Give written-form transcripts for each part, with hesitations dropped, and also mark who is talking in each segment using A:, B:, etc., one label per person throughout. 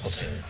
A: God zegen.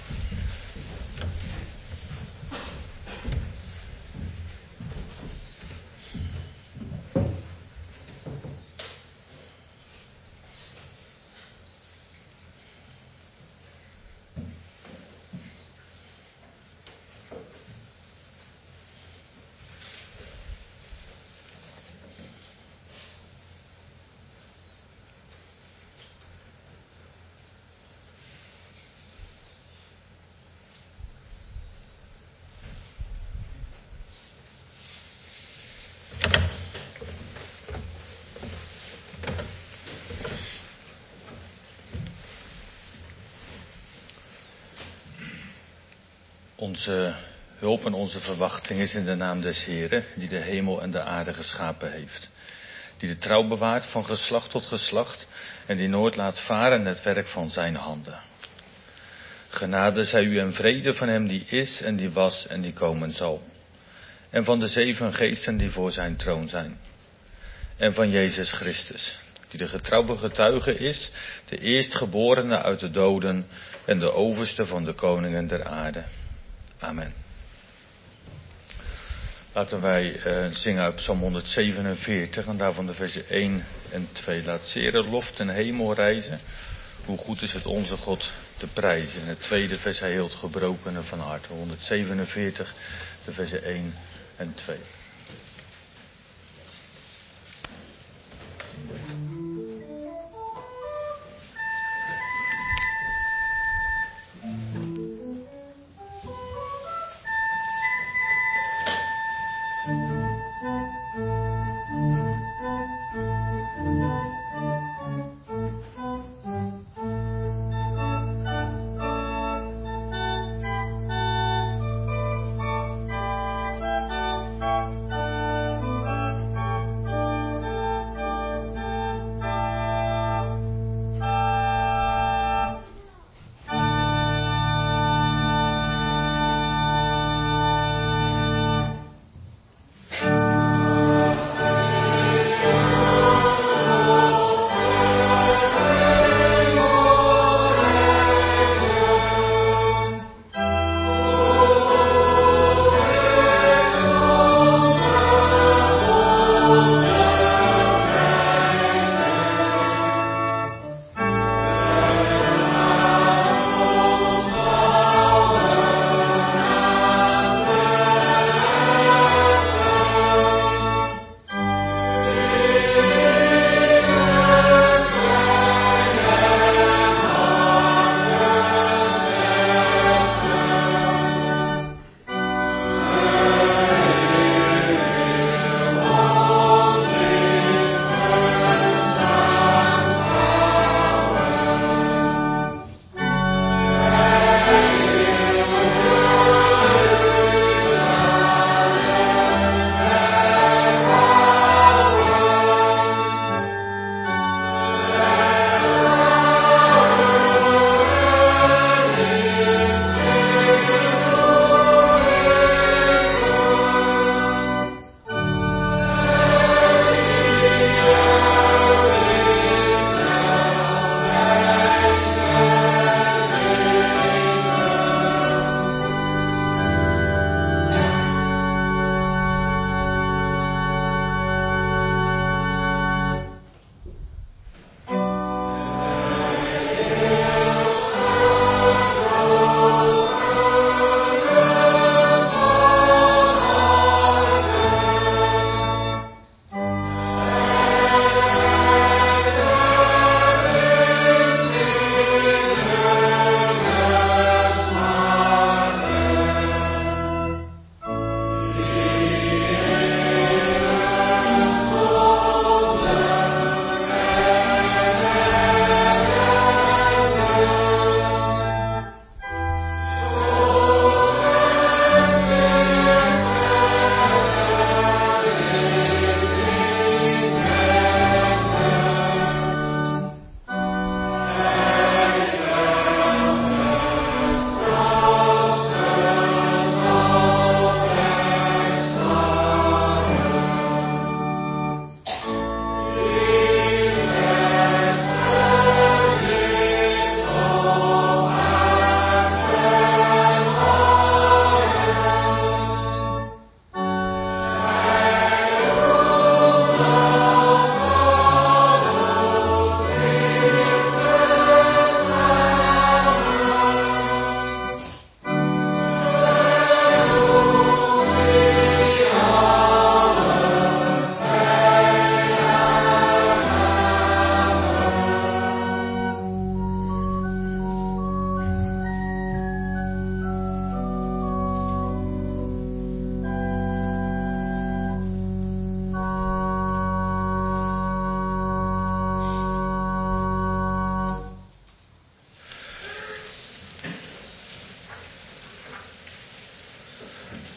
A: Onze hulp en onze verwachting is in de naam des Heren, die de hemel en de aarde geschapen heeft. Die de trouw bewaart van geslacht tot geslacht en die nooit laat varen het werk van zijn handen. Genade zij u en vrede van hem die is en die was en die komen zal. En van de 7 geesten die voor zijn troon zijn. En van Jezus Christus, die de getrouwe getuige is, de eerstgeborene uit de doden en de overste van de koningen der aarde. Amen. Laten wij zingen uit Psalm 147 en daarvan de versen 1 en 2. Laat zere lof ten hemel reizen. Hoe goed is het onze God te prijzen. En het tweede vers, hij heelt gebrokenen van harte. 147, de versen 1 en 2.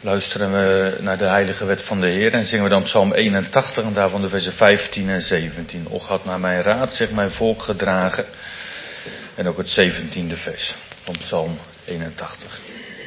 A: luisteren we naar de heilige wet van de Heer en zingen we dan Psalm 81 en daarvan de versen 15 en 17. Och had naar mijn raad zich mijn volk gedragen. En ook het 17e vers van Psalm 81.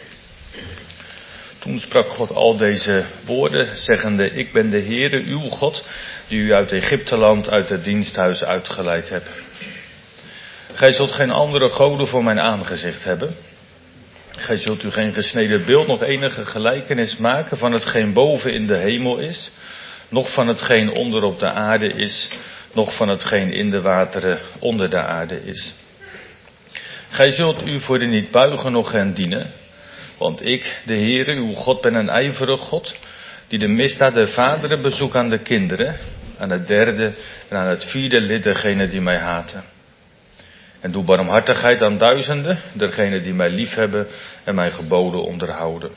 A: Toen sprak God al deze woorden, zeggende: Ik ben de Heere, uw God, die u uit Egypteland, uit het diensthuis uitgeleid hebt. Gij zult geen andere goden voor mijn aangezicht hebben. Gij zult u geen gesneden beeld, nog enige gelijkenis maken van hetgeen boven in de hemel is, noch van hetgeen onder op de aarde is, noch van hetgeen in de wateren onder de aarde is. Gij zult u voor de niet buigen, noch hen dienen, want ik, de Heere, uw God, ben een ijverig God, die de misdaad der vaderen bezoekt aan de kinderen, aan het derde en aan het vierde lid dergenen die mij haten. En doe barmhartigheid aan duizenden, dergenen die mij liefhebben en mijn geboden onderhouden.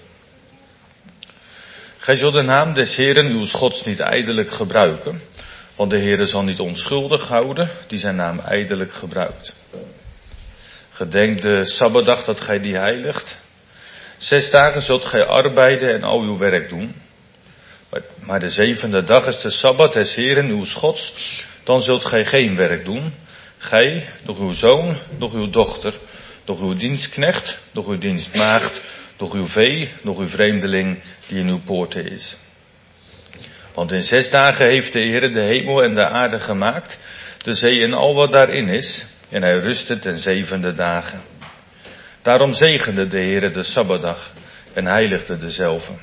A: Gij zult de naam des Heeren uw Gods niet ijdelijk gebruiken, want de Heere zal niet onschuldig houden, die zijn naam ijdelijk gebruikt. Gedenk de Sabbatdag dat gij die heiligt. 6 dagen zult gij arbeiden en al uw werk doen. Maar de 7e dag is de Sabbat des Heeren uw Gods, dan zult gij geen werk doen. Gij, noch uw zoon, noch uw dochter, noch uw dienstknecht, noch uw dienstmaagd, noch uw vee, noch uw vreemdeling die in uw poorten is. Want in 6 dagen heeft de Heere de hemel en de aarde gemaakt, de zee en al wat daarin is, en hij rustte ten 7e dagen. Daarom zegende de Heere de Sabbatdag en heiligde dezelve.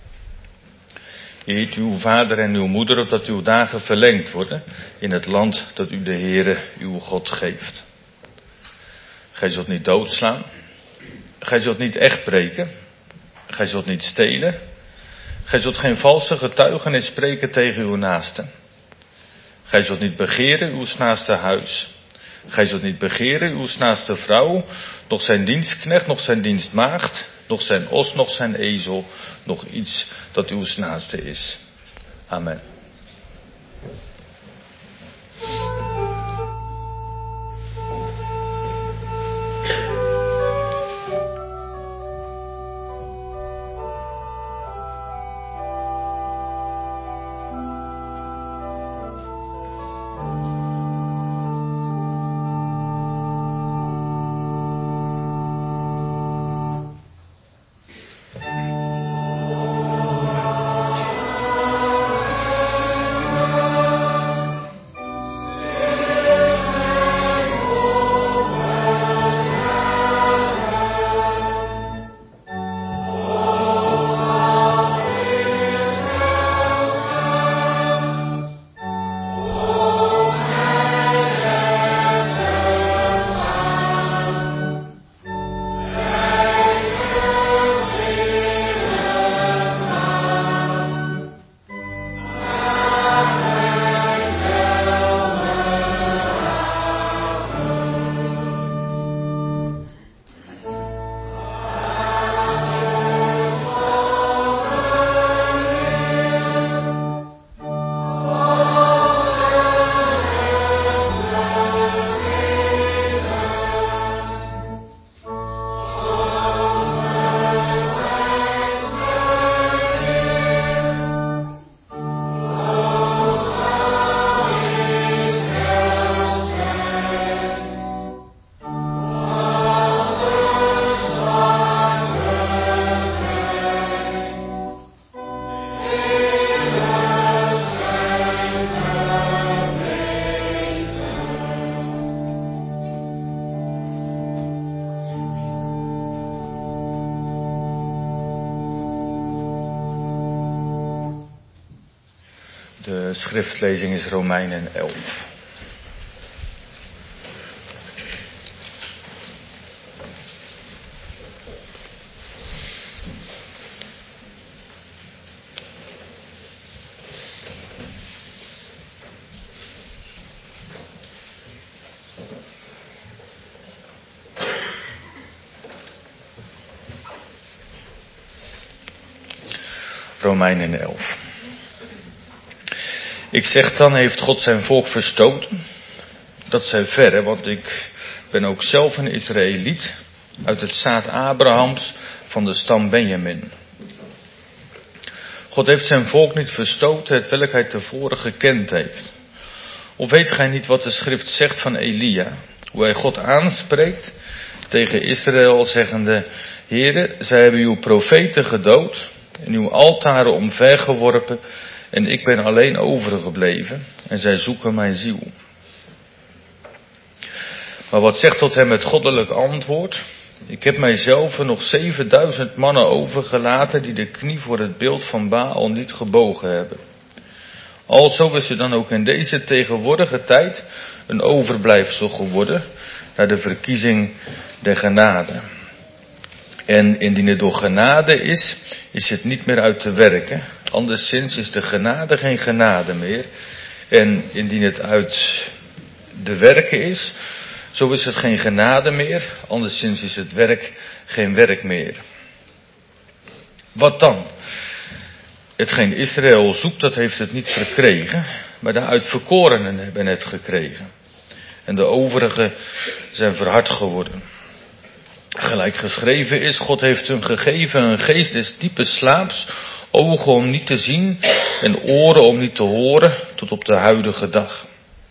A: Eert uw vader en uw moeder, opdat uw dagen verlengd worden in het land dat u de Heere uw God geeft. Gij zult niet doodslaan. Gij zult niet echt breken. Gij zult niet stelen. Gij zult geen valse getuigenis spreken tegen uw naaste. Gij zult niet begeren uw naaste huis. Gij zult niet begeren uw naaste vrouw, noch zijn dienstknecht, noch zijn dienstmaagd, noch zijn os, noch zijn ezel, noch iets dat uw naaste is. Amen. De schriftlezing is Romeinen 11. Romeinen 11. Ik zeg dan, heeft God zijn volk verstoten? Dat zij verre, want ik ben ook zelf een Israëliet uit het zaad Abrahams van de stam Benjamin. God heeft zijn volk niet verstoten, hetwelk hij tevoren gekend heeft. Of weet gij niet wat de schrift zegt van Elia? Hoe hij God aanspreekt tegen Israël, zeggende: Heere, zij hebben uw profeten gedood en uw altaren omvergeworpen, en ik ben alleen overgebleven, en zij zoeken mijn ziel. Maar wat zegt tot hem het goddelijk antwoord? Ik heb mijzelf nog 7000 mannen overgelaten die de knie voor het beeld van Baal niet gebogen hebben. Alzo is er dan ook in deze tegenwoordige tijd een overblijfsel geworden naar de verkiezing der genade. En indien het door genade is het niet meer uit te werken. Anderszins is de genade geen genade meer. En indien het uit de werken is, zo is het geen genade meer. Anderszins is het werk geen werk meer. Wat dan? Hetgeen Israël zoekt, dat heeft het niet verkregen, maar de uitverkorenen hebben het gekregen. En de overigen zijn verhard geworden. Gelijk geschreven is, God heeft hun gegeven een geest des diepe slaaps, ogen om niet te zien en oren om niet te horen, tot op de huidige dag.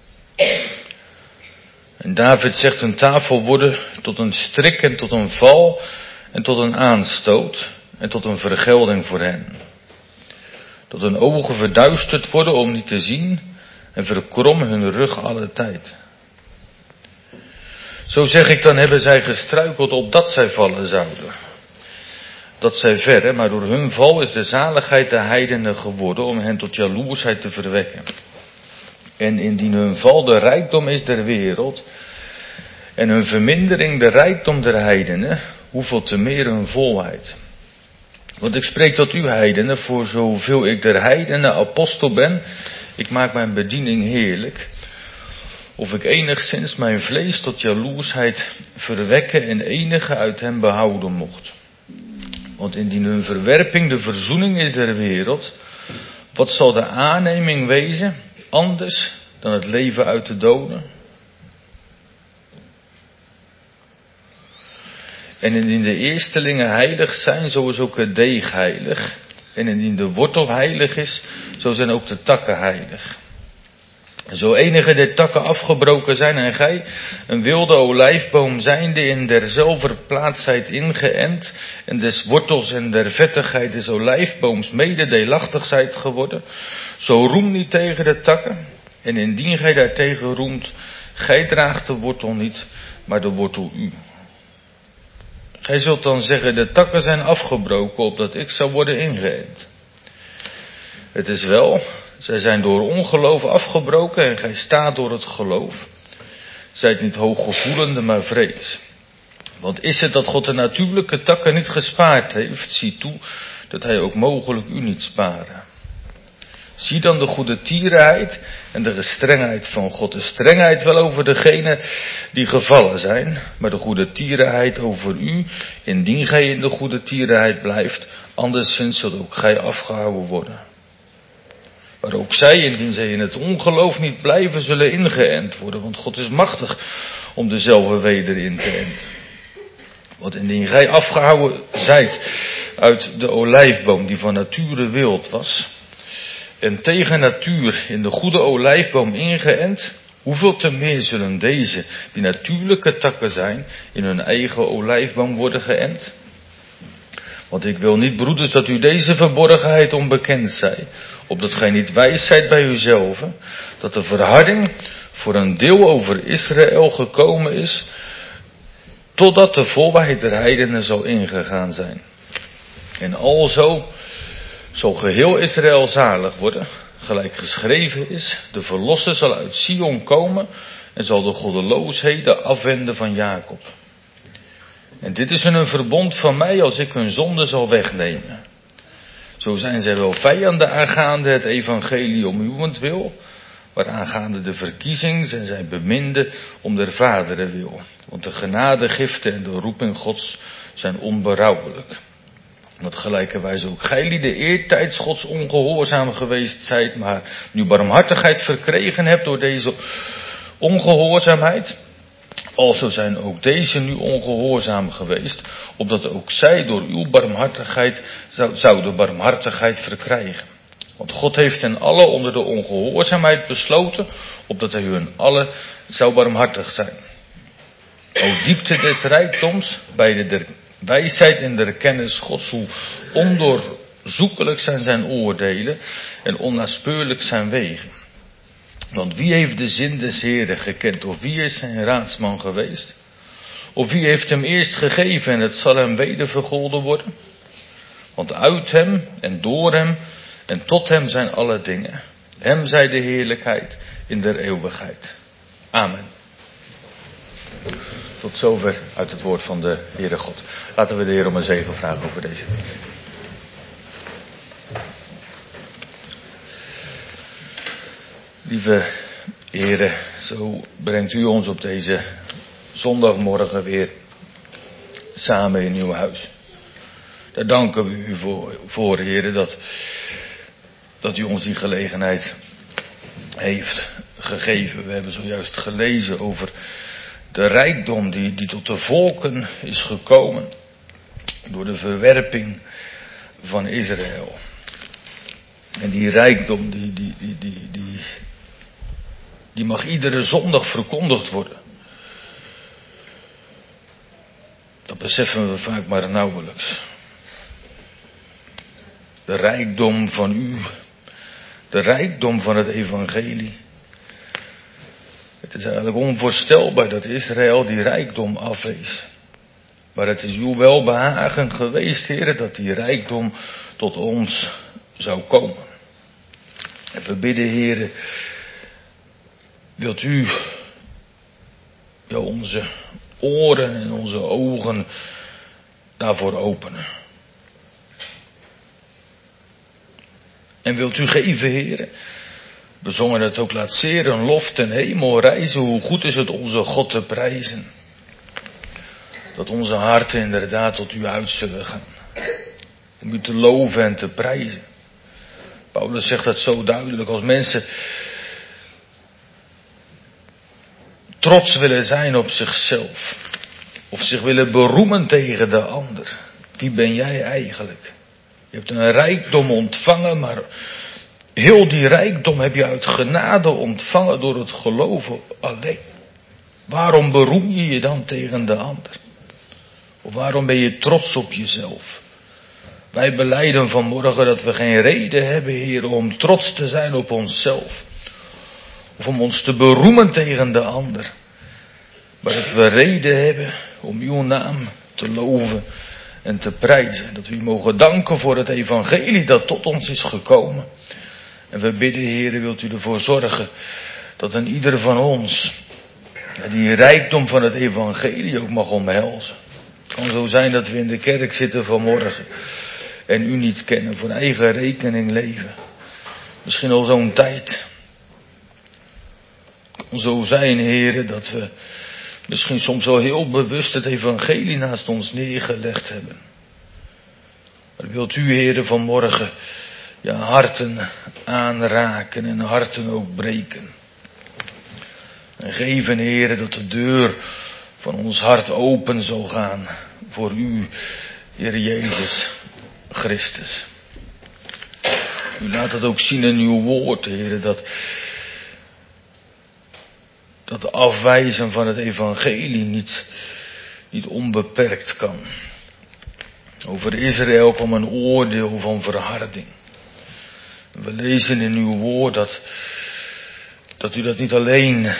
A: En David zegt een tafel worden tot een strik en tot een val en tot een aanstoot en tot een vergelding voor hen. Dat hun ogen verduisterd worden om niet te zien en verkrommen hun rug alle tijd. Zo zeg ik, dan hebben zij gestruikeld opdat zij vallen zouden. Dat zij verre, maar door hun val is de zaligheid de heidenen geworden om hen tot jaloersheid te verwekken. En indien hun val de rijkdom is der wereld en hun vermindering de rijkdom der heidenen, hoeveel te meer hun volheid. Want ik spreek tot u heidenen, voor zoveel ik der heidenen apostel ben, ik maak mijn bediening heerlijk, of ik enigszins mijn vlees tot jaloersheid verwekken en enige uit hem behouden mocht. Want indien hun verwerping de verzoening is der wereld, wat zal de aanneming wezen, anders dan het leven uit de doden? En indien de eerstelingen heilig zijn, zo is ook het deeg heilig. En indien de wortel heilig is, zo zijn ook de takken heilig. En zo enige der takken afgebroken zijn en gij, een wilde olijfboom zijnde, in derzelver plaats zijt ingeënt, en des wortels en der vettigheid des olijfbooms mede deelachtig zijt geworden, zo roem niet tegen de takken. En indien gij daartegen roemt, gij draagt de wortel niet, maar de wortel u. Gij zult dan zeggen, de takken zijn afgebroken, opdat ik zou worden ingeënt. Het is wel, zij zijn door ongeloof afgebroken en gij staat door het geloof. Zijt niet hooggevoelende, maar vrees. Want is het dat God de natuurlijke takken niet gespaard heeft, zie toe dat hij ook mogelijk u niet sparen. Zie dan de goede tierenheid en de gestrengheid van God. De strengheid wel over degenen die gevallen zijn, maar de goede tierenheid over u, indien gij in de goede tierenheid blijft, anderszins zult ook gij afgehouden worden. Maar ook zij, indien zij in het ongeloof niet blijven, zullen ingeënt worden, want God is machtig om dezelfde weder in te enten. Want indien gij afgehouden zijt uit de olijfboom die van nature wild was, en tegen natuur in de goede olijfboom ingeënt, hoeveel te meer zullen deze, die natuurlijke takken zijn, in hun eigen olijfboom worden geënt? Want ik wil niet, broeders, dat u deze verborgenheid onbekend zij, opdat gij niet wijs zijt bij uzelf, dat de verharding voor een deel over Israël gekomen is, totdat de volheid der heidenen zal ingegaan zijn. En alzo zal geheel Israël zalig worden, gelijk geschreven is, de verlosser zal uit Sion komen en zal de goddeloosheden afwenden van Jacob. En dit is een verbond van mij als ik hun zonde zal wegnemen. Zo zijn zij wel vijanden aangaande het evangelie om uwentwil, maar aangaande de verkiezing zijn zij beminden om der vaderen wil. Want de genadegiften en de roeping Gods zijn onberouwelijk. Want gelijkerwijze ook gij lieden eertijds Gods ongehoorzaam geweest zijt, maar nu barmhartigheid verkregen hebt door deze ongehoorzaamheid, Alzo zijn ook deze nu ongehoorzaam geweest, opdat ook zij door uw barmhartigheid zouden barmhartigheid verkrijgen. Want God heeft hen allen onder de ongehoorzaamheid besloten, opdat hij hun allen zou barmhartig zijn. O diepte des rijkdoms, bij de der wijsheid en der kennis Gods, hoe ondoorzoekelijk zijn oordelen en onnaspeurlijk zijn wegen. Want wie heeft de zin des Heeren gekend, of wie is zijn raadsman geweest? Of wie heeft hem eerst gegeven en het zal hem weder vergolden worden? Want uit hem en door hem en tot hem zijn alle dingen. Hem zij de heerlijkheid in der eeuwigheid. Amen. Tot zover uit het woord van de Heere God. Laten we de Heer om een zegen vragen over deze dienst. Lieve Heere, zo brengt u ons op deze zondagmorgen weer samen in uw huis. Daar danken we u voor Heere, dat u ons die gelegenheid heeft gegeven. We hebben zojuist gelezen over de rijkdom die tot de volken is gekomen door de verwerping van Israël. En die rijkdom die mag iedere zondag verkondigd worden. Dat beseffen we vaak maar nauwelijks. De rijkdom van u, de rijkdom van het evangelie. Het is eigenlijk onvoorstelbaar dat Israël die rijkdom afwees. Maar het is uw welbehagen geweest, Heer, dat die rijkdom tot ons zou komen. En we bidden, Heer, wilt u onze oren en onze ogen daarvoor openen. En wilt u geven, Heer. We zongen het ook, laat zeer een lof ten hemel reizen. Hoe goed is het onze God te prijzen. Dat onze harten inderdaad tot u uit zullen gaan. Om u te loven en te prijzen. Paulus zegt dat zo duidelijk. Als mensen trots willen zijn op zichzelf. Of zich willen beroemen tegen de ander. Wie ben jij eigenlijk? Je hebt een rijkdom ontvangen, maar heel die rijkdom heb je uit genade ontvangen door het geloven alleen. Waarom beroem je je dan tegen de ander? Of waarom ben je trots op jezelf? Wij belijden vanmorgen dat we geen reden hebben, Heer, om trots te zijn op onszelf. Of om ons te beroemen tegen de ander. Maar dat we reden hebben om uw naam te loven en te prijzen. Dat we u mogen danken voor het evangelie dat tot ons is gekomen. En we bidden, Heer, wilt u ervoor zorgen dat een ieder van ons die rijkdom van het evangelie ook mag omhelzen. Het kan zo zijn dat we in de kerk zitten vanmorgen en u niet kennen, voor eigen rekening leven. Misschien al zo'n tijd. Het kan zo zijn, Heer, dat we misschien soms wel heel bewust het evangelie naast ons neergelegd hebben. Maar wilt u, Heer, vanmorgen harten aanraken en harten ook breken. En geven, Heer, dat de deur van ons hart open zal gaan voor u, Heer Jezus Christus. U laat het ook zien in uw woord, Heer, dat afwijzen van het evangelie niet onbeperkt kan. Over Israël kwam een oordeel van verharding. We lezen in uw woord dat u dat niet alleen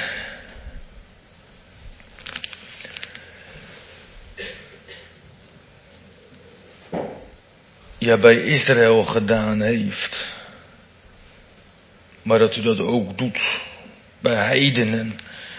A: bij Israël gedaan heeft, maar dat u dat ook doet bij heidenen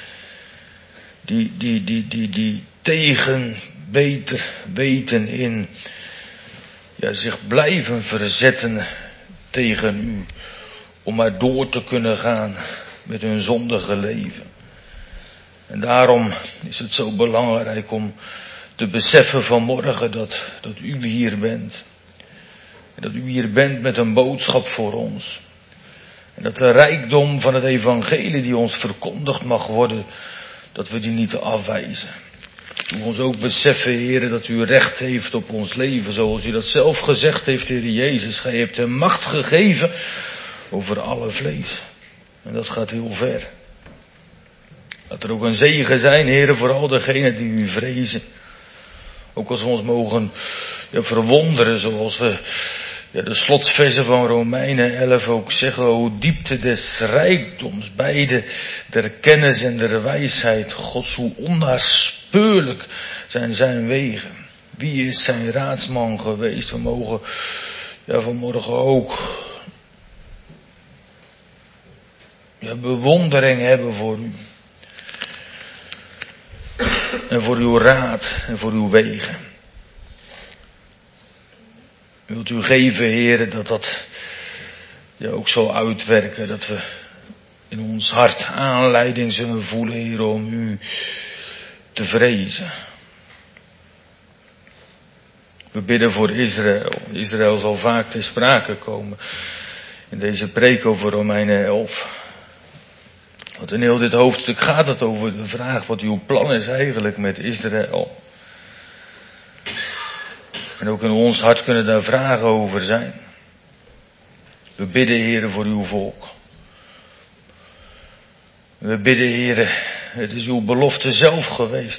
A: die tegen beter weten in zich blijven verzetten tegen u, om maar door te kunnen gaan met hun zondige leven. En daarom is het zo belangrijk om te beseffen vanmorgen dat u hier bent. En dat u hier bent met een boodschap voor ons. En dat de rijkdom van het evangelie die ons verkondigd mag worden, dat we die niet afwijzen. Doe ons ook beseffen, Heer, dat u recht heeft op ons leven, zoals u dat zelf gezegd heeft, Heer Jezus. Gij hebt hem macht gegeven over alle vlees. En dat gaat heel ver. Dat er ook een zegen zijn, Heer, voor al degenen die u vrezen. Ook als we ons mogen verwonderen, zoals we de slotversen van Romeinen 11 ook zeggen, o diepte des rijkdoms, beide der kennis en der wijsheid, Gods, hoe onnaspeurlijk zijn zijn wegen. Wie is zijn raadsman geweest? We mogen vanmorgen ook bewondering hebben voor u. En voor uw raad en voor uw wegen. Wilt u geven, Heer, dat ook zal uitwerken. Dat we in ons hart aanleiding zullen voelen, Heer, om u te vrezen. We bidden voor Israël. Israël zal vaak ter sprake komen in deze preek over Romeinen 11. Want in heel dit hoofdstuk gaat het over de vraag wat uw plan is eigenlijk met Israël. En ook in ons hart kunnen daar vragen over zijn. We bidden, Heere, voor uw volk. We bidden, Heere, het is uw belofte zelf geweest.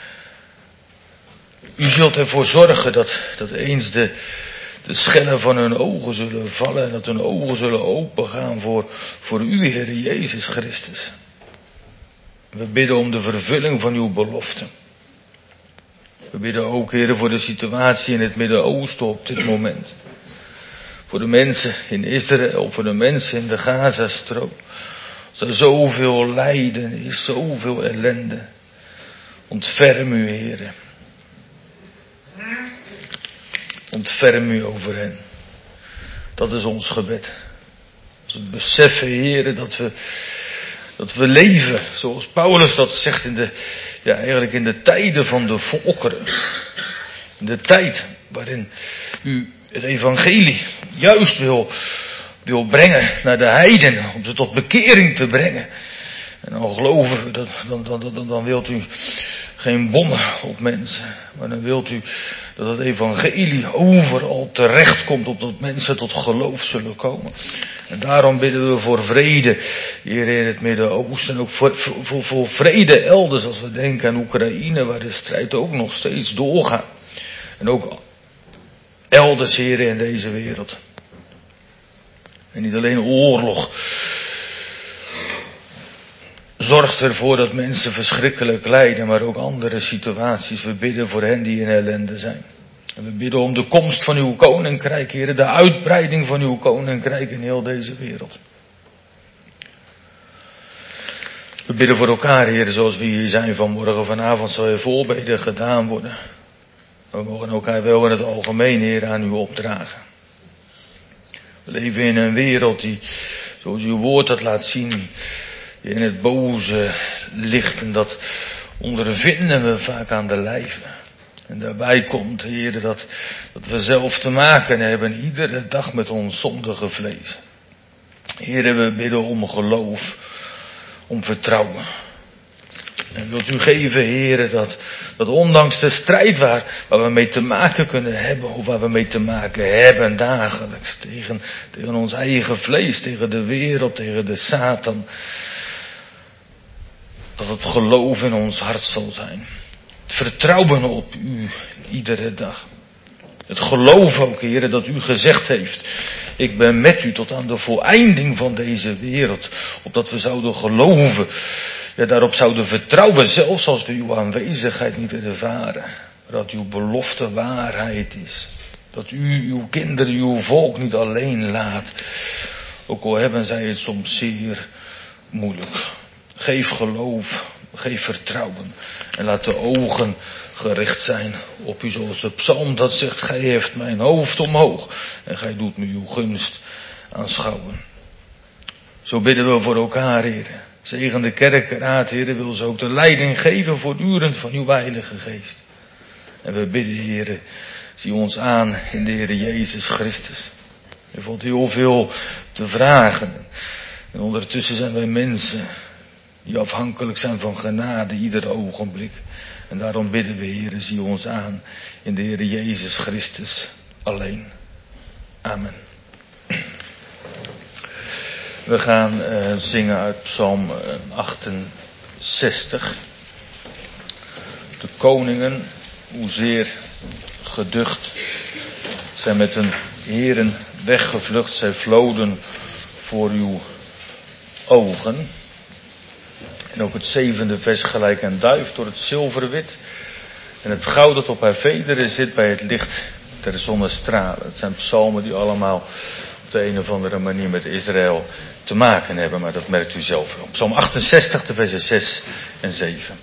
A: U zult ervoor zorgen dat eens de schellen van hun ogen zullen vallen en dat hun ogen zullen opengaan voor u, Heere Jezus Christus. We bidden om de vervulling van uw belofte. We bidden ook, Heere, voor de situatie in het Midden-Oosten op dit moment. Voor de mensen in Israël, voor de mensen in de Gazastrook. Als er zoveel lijden is, zoveel ellende. Ontferm u, Heere. Ontferm u over hen. Dat is ons gebed. Als we beseffen, Heere, dat we leven, zoals Paulus dat zegt eigenlijk in de tijden van de volkeren. In de tijd waarin u het evangelie juist wil brengen naar de heidenen, om ze tot bekering te brengen. En dan geloven we, dan wilt u geen bommen op mensen, maar dan wilt u dat het evangelie overal terecht komt, opdat mensen tot geloof zullen komen. En daarom bidden we voor vrede hier in het Midden-Oosten. En ook voor vrede elders, als we denken aan Oekraïne, waar de strijd ook nog steeds doorgaat. En ook elders, Heer, in deze wereld. En niet alleen oorlog zorgt ervoor dat mensen verschrikkelijk lijden, maar ook andere situaties. We bidden voor hen die in ellende zijn. En we bidden om de komst van uw koninkrijk, Heer, de uitbreiding van uw koninkrijk in heel deze wereld. We bidden voor elkaar, Heer, zoals we hier zijn vanmorgen. Vanavond zal er voorbeden gedaan worden. We mogen elkaar wel in het algemeen, Heer, aan u opdragen. We leven in een wereld die, zoals uw woord dat laat zien, in het boze ligt. En dat ondervinden we vaak aan de lijve. En daarbij komt, Heer, dat we zelf te maken hebben iedere dag met ons zondige vlees. Heer, we bidden om geloof, om vertrouwen. En wilt u geven, Heer, dat ondanks de strijd waar we mee te maken kunnen hebben, of waar we mee te maken hebben dagelijks, tegen ons eigen vlees, tegen de wereld, tegen de Satan, dat het geloof in ons hart zal zijn. Het vertrouwen op u iedere dag. Het geloof ook, Heer, dat u gezegd heeft, ik ben met u tot aan de voleinding van deze wereld. Opdat we zouden geloven, daarop zouden vertrouwen, zelfs als we uw aanwezigheid niet ervaren. Maar dat uw belofte waarheid is. Dat u uw kinderen, uw volk niet alleen laat. Ook al hebben zij het soms zeer moeilijk. Geef geloof, geef vertrouwen. En laat de ogen gericht zijn op u, zoals de psalm dat zegt. Gij heft mijn hoofd omhoog en gij doet me uw gunst aanschouwen. Zo bidden we voor elkaar, Heer. Zegen de kerkenraad, Heer, wil ze ook de leiding geven voortdurend van uw Heilige Geest. En we bidden, Heer, zie ons aan in de Heer Jezus Christus. Er valt heel veel te vragen. En ondertussen zijn wij mensen die afhankelijk zijn van genade ieder ogenblik. En daarom bidden we, Heere, zie ons aan in de Heere Jezus Christus alleen. Amen. We gaan zingen uit Psalm 68. De koningen, hoezeer geducht, zijn met hun heren weggevlucht. Zij vloden voor uw ogen. En ook het 7e vers gelijk een duif door het zilverwit. En het goud dat op haar vederen zit bij het licht der zonnestralen. Het zijn psalmen die allemaal op de een of andere manier met Israël te maken hebben. Maar dat merkt u zelf wel. Psalm 68, de versen 6 en 7.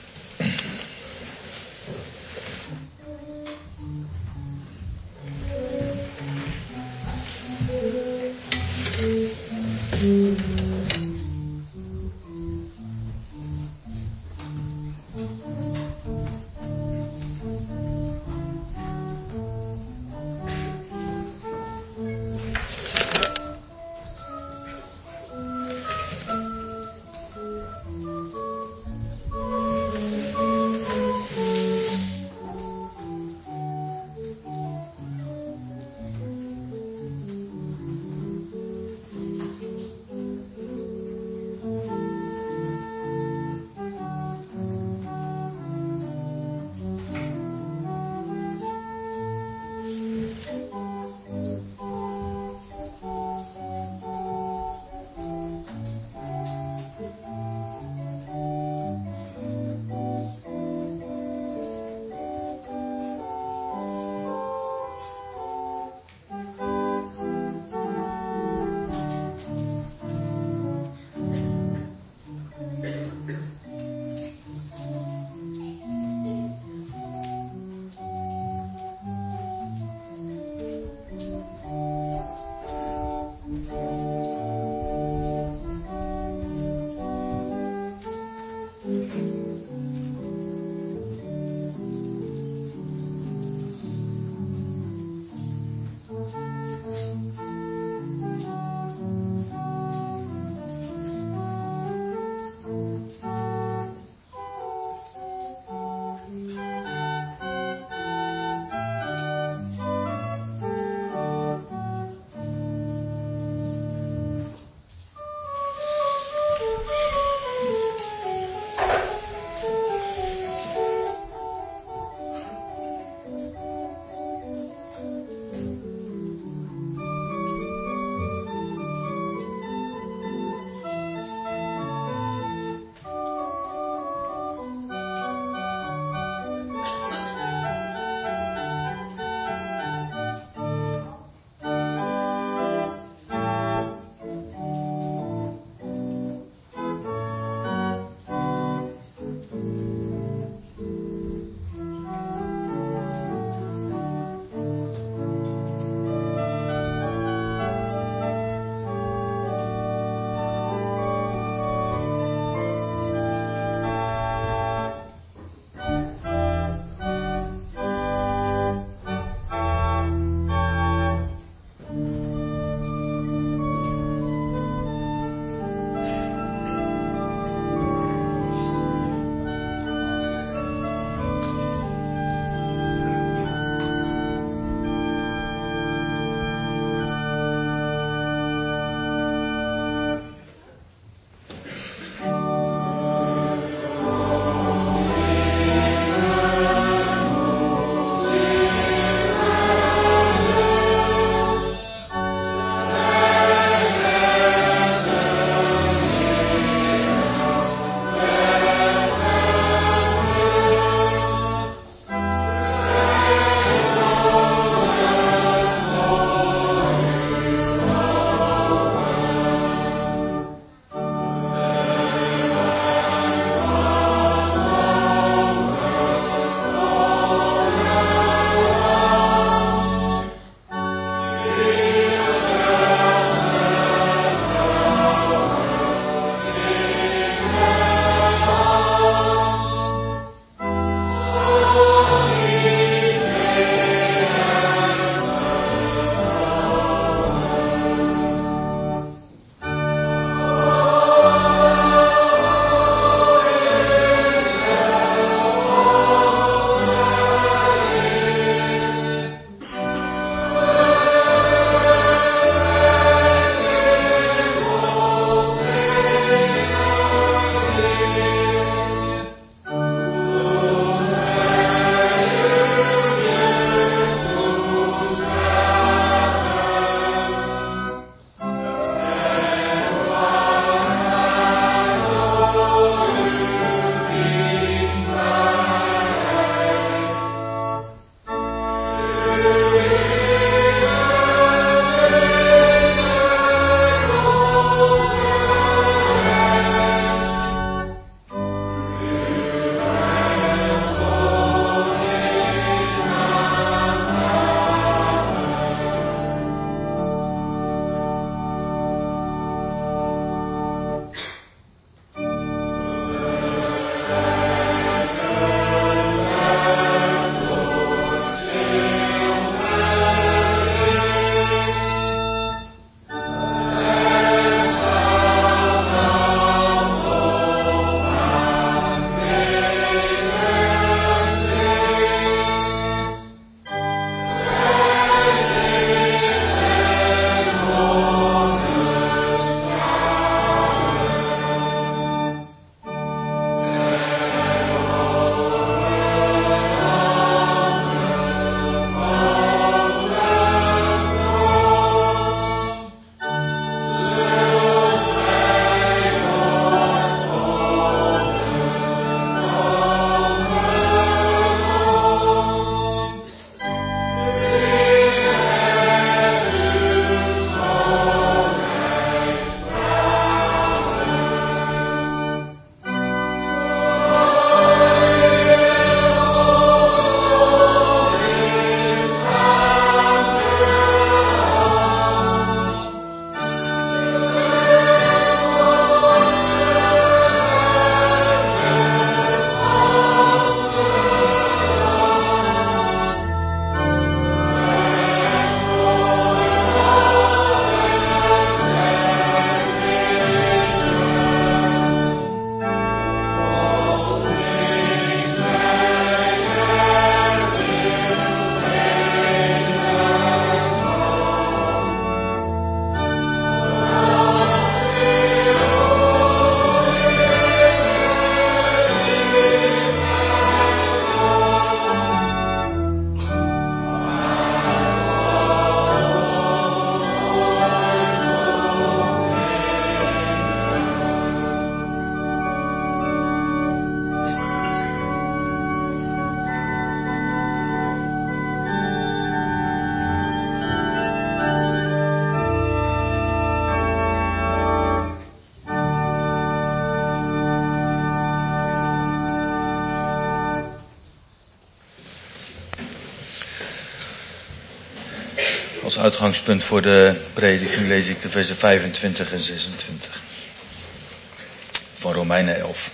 A: Als uitgangspunt voor de prediking lees ik de versen 25 en 26 van Romeinen 11.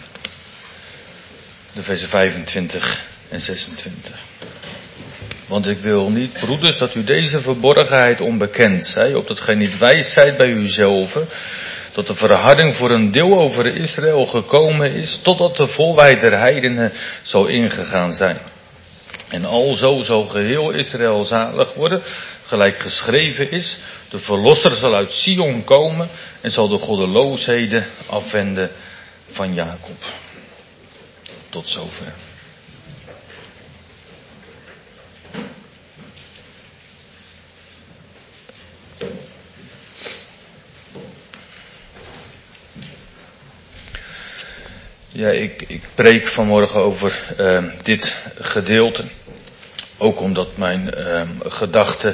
A: De versen 25 en 26. Want ik wil niet, broeders, dat u deze verborgenheid onbekend zij, opdat gij niet wijs zijt bij uzelf, dat de verharding voor een deel over Israël gekomen is, totdat de volheid der heidenen zal ingegaan zijn. En alzo zal geheel Israël zalig worden, gelijk geschreven is, de verlosser zal uit Sion komen en zal de goddeloosheden afwenden van Jacob. Tot zover. Ja, ik preek vanmorgen over dit gedeelte. Ook omdat mijn gedachten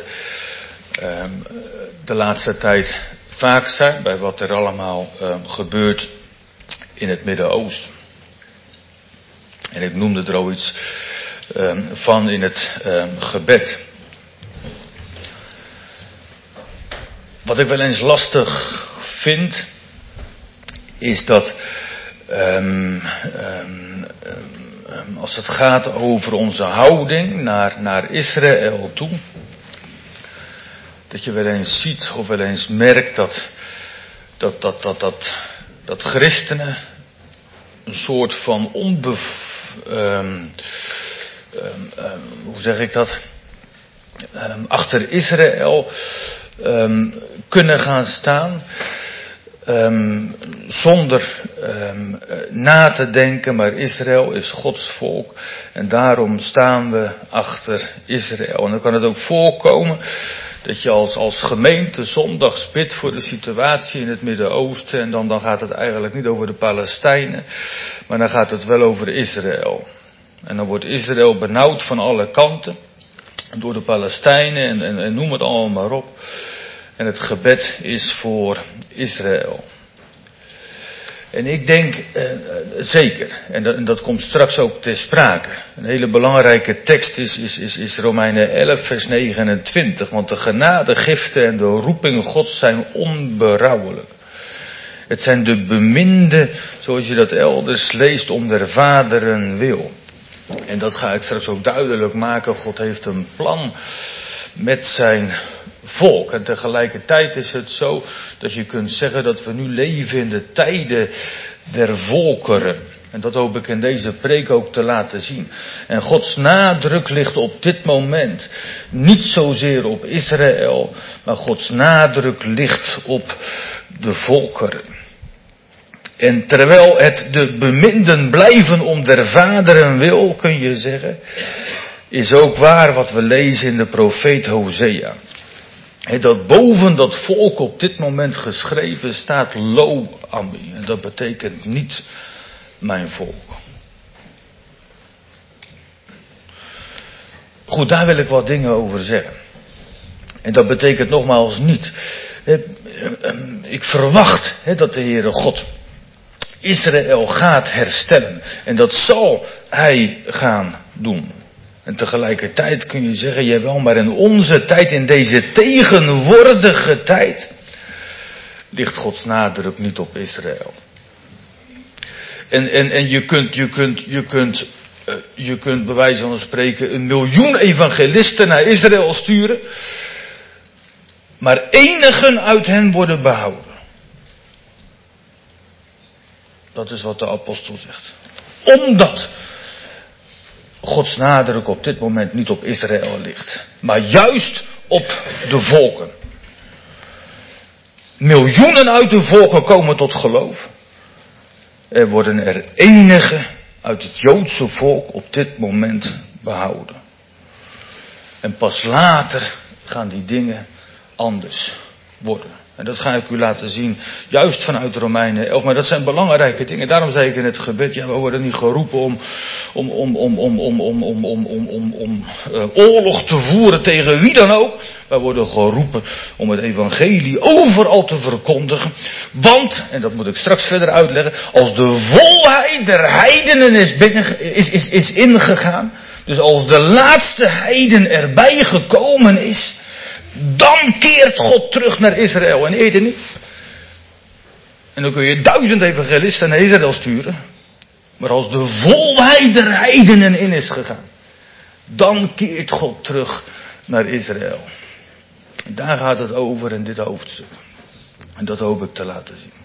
A: de laatste tijd vaak zijn bij wat er allemaal gebeurt in het Midden-Oosten. En ik noemde er al iets van in het gebed. Wat ik wel eens lastig vind, is dat als het gaat over onze houding naar Israël toe, dat je wel eens ziet of wel eens merkt dat christenen een soort van hoe zeg ik dat, achter Israël kunnen gaan staan. Zonder na te denken, maar Israël is Gods volk en daarom staan we achter Israël. En dan kan het ook voorkomen dat je als gemeente zondags bidt voor de situatie in het Midden-Oosten en dan gaat het eigenlijk niet over de Palestijnen, maar dan gaat het wel over Israël. En dan wordt Israël benauwd van alle kanten door de Palestijnen en noem het allemaal maar op. En het gebed is voor Israël. En ik denk zeker, en dat komt straks ook ter sprake. Een hele belangrijke tekst is Romeinen 11 vers 29. Want de genadegiften en de roeping Gods zijn onberouwelijk. Het zijn de beminden, zoals je dat elders leest, om der vaderen wil. En dat ga ik straks ook duidelijk maken. God heeft een plan met zijn volk. En tegelijkertijd is het zo dat je kunt zeggen dat we nu leven in de tijden der volkeren. En dat hoop ik in deze preek ook te laten zien. En Gods nadruk ligt op dit moment niet zozeer op Israël, maar Gods nadruk ligt op de volkeren. En terwijl het de beminden blijven om der vaderen wil, kun je zeggen, is ook waar wat we lezen in de profeet Hosea. Dat boven dat volk op dit moment geschreven staat Lo Ami. En dat betekent niet mijn volk. Goed, daar wil ik wat dingen over zeggen. En dat betekent nogmaals niet. Ik verwacht dat de Heere God Israël gaat herstellen. En dat zal Hij gaan doen. En tegelijkertijd kun je zeggen, jawel, maar in onze tijd, in deze tegenwoordige tijd, ligt Gods nadruk niet op Israël. En je kunt bij wijze van spreken 1 miljoen evangelisten naar Israël sturen, maar enigen uit hen worden behouden. Dat is wat de apostel zegt. Omdat Gods nadruk op dit moment niet op Israël ligt, maar juist op de volken. Miljoenen uit de volken komen tot geloof. Er worden er enigen uit het Joodse volk op dit moment behouden. En pas later gaan die dingen anders worden. En dat ga ik u laten zien, juist vanuit Romeinen 11. Maar dat zijn belangrijke dingen. Daarom zei ik in het gebed, ja, we worden niet geroepen om oorlog te voeren tegen wie dan ook. Wij worden geroepen om het evangelie overal te verkondigen. Want, en dat moet ik straks verder uitleggen, als de volheid der heidenen is ingegaan, dus als de laatste heiden erbij gekomen is, Dan keert God terug naar Israël en eerder niet. En dan kun je 1000 evangelisten naar Israël sturen. Maar als de volheid der heidenen in is gegaan, dan keert God terug naar Israël. Daar gaat het over in dit hoofdstuk. En dat hoop ik te laten zien.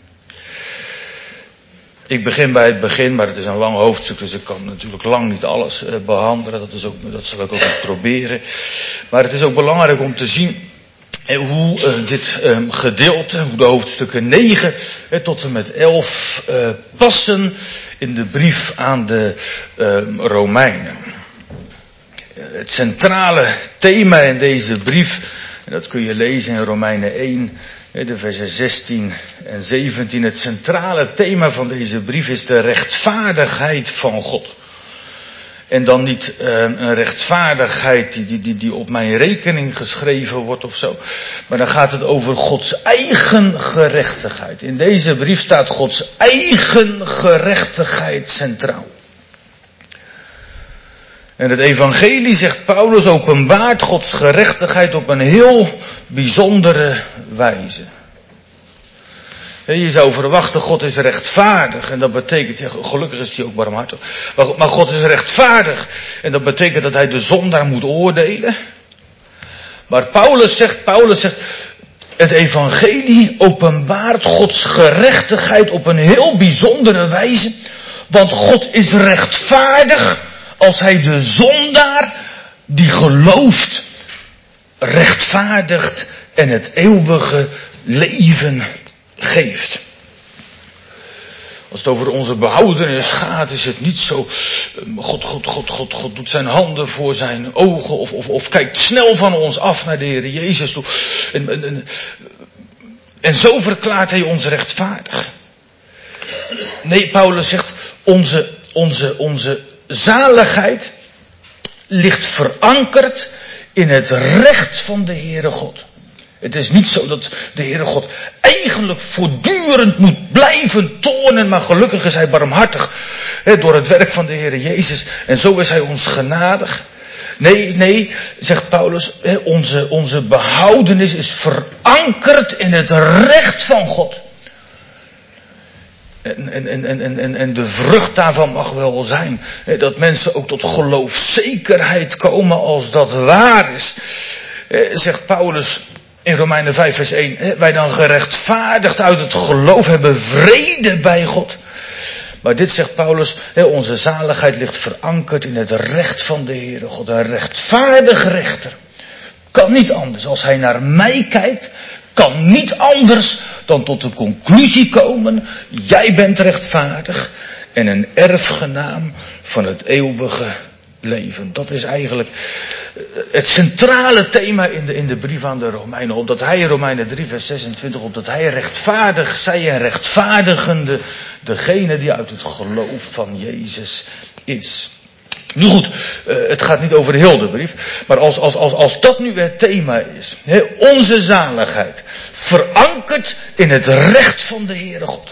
A: Ik begin bij het begin, maar het is een lang hoofdstuk, dus ik kan natuurlijk lang niet alles behandelen. Dat zal ik ook niet proberen. Maar het is ook belangrijk om te zien hoe dit gedeelte, hoe de hoofdstukken 9 tot en met 11 passen in de brief aan de Romeinen. Het centrale thema in deze brief, en dat kun je lezen in Romeinen 1, de versen 16 en 17. Het centrale thema van deze brief is de rechtvaardigheid van God. En dan niet een rechtvaardigheid die op mijn rekening geschreven wordt of zo. Maar dan gaat het over Gods eigen gerechtigheid. In deze brief staat Gods eigen gerechtigheid centraal. En het evangelie, zegt Paulus, openbaart Gods gerechtigheid op een heel bijzondere wijze. Je zou verwachten, God is rechtvaardig. En dat betekent, ja, gelukkig is hij ook barmhartig. Maar God is rechtvaardig. En dat betekent dat hij de zondaar moet oordelen. Maar Paulus zegt, het evangelie openbaart Gods gerechtigheid op een heel bijzondere wijze. Want God is rechtvaardig als hij de zondaar die gelooft rechtvaardigt en het eeuwige leven geeft. Als het over onze behoudenis gaat, is het niet zo, God doet zijn handen voor zijn ogen of kijkt snel van ons af naar de Heer Jezus toe. En zo verklaart hij ons rechtvaardig. Nee, Paulus zegt, onze zaligheid ligt verankerd in het recht van de Heere God. Het is niet zo dat de Heere God eigenlijk voortdurend moet blijven toornen, maar gelukkig is hij barmhartig door het werk van de Heere Jezus. En zo is hij ons genadig. Nee, zegt Paulus, onze behoudenis is verankerd in het recht van God. En de vrucht daarvan mag wel zijn dat mensen ook tot geloofzekerheid komen als dat waar is. Zegt Paulus in Romeinen 5 vers 1, wij dan gerechtvaardigd uit het geloof hebben vrede bij God. Maar dit zegt Paulus, onze zaligheid ligt verankerd in het recht van de Heere God. Een rechtvaardig rechter kan niet anders. Als hij naar mij kijkt, kan niet anders dan tot de conclusie komen, jij bent rechtvaardig en een erfgenaam van het eeuwige leven. Dat is eigenlijk het centrale thema in de brief aan de Romeinen. Opdat hij, Romeinen 3 vers 26, opdat hij rechtvaardig zij en rechtvaardigende degene die uit het geloof van Jezus is. Nu goed, het gaat niet over heel de brief, maar als dat nu het thema is, onze zaligheid, verankerd in het recht van de Heere God.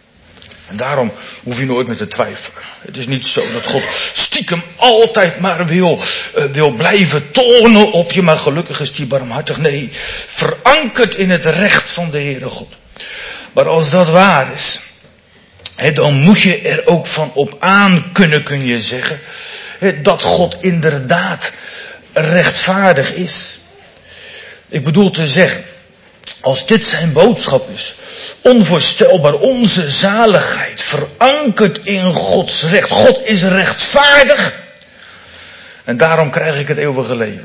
A: En daarom hoef je nooit meer te twijfelen. Het is niet zo dat God stiekem altijd maar wil blijven toornen op je, maar gelukkig is hij barmhartig. Nee, verankerd in het recht van de Heere God. Maar als dat waar is, dan moet je er ook van op aan kunnen, kun je zeggen, dat God inderdaad rechtvaardig is. Ik bedoel te zeggen, als dit zijn boodschap is, onvoorstelbaar, onze zaligheid verankerd in Gods recht. God is rechtvaardig en daarom krijg ik het eeuwige leven.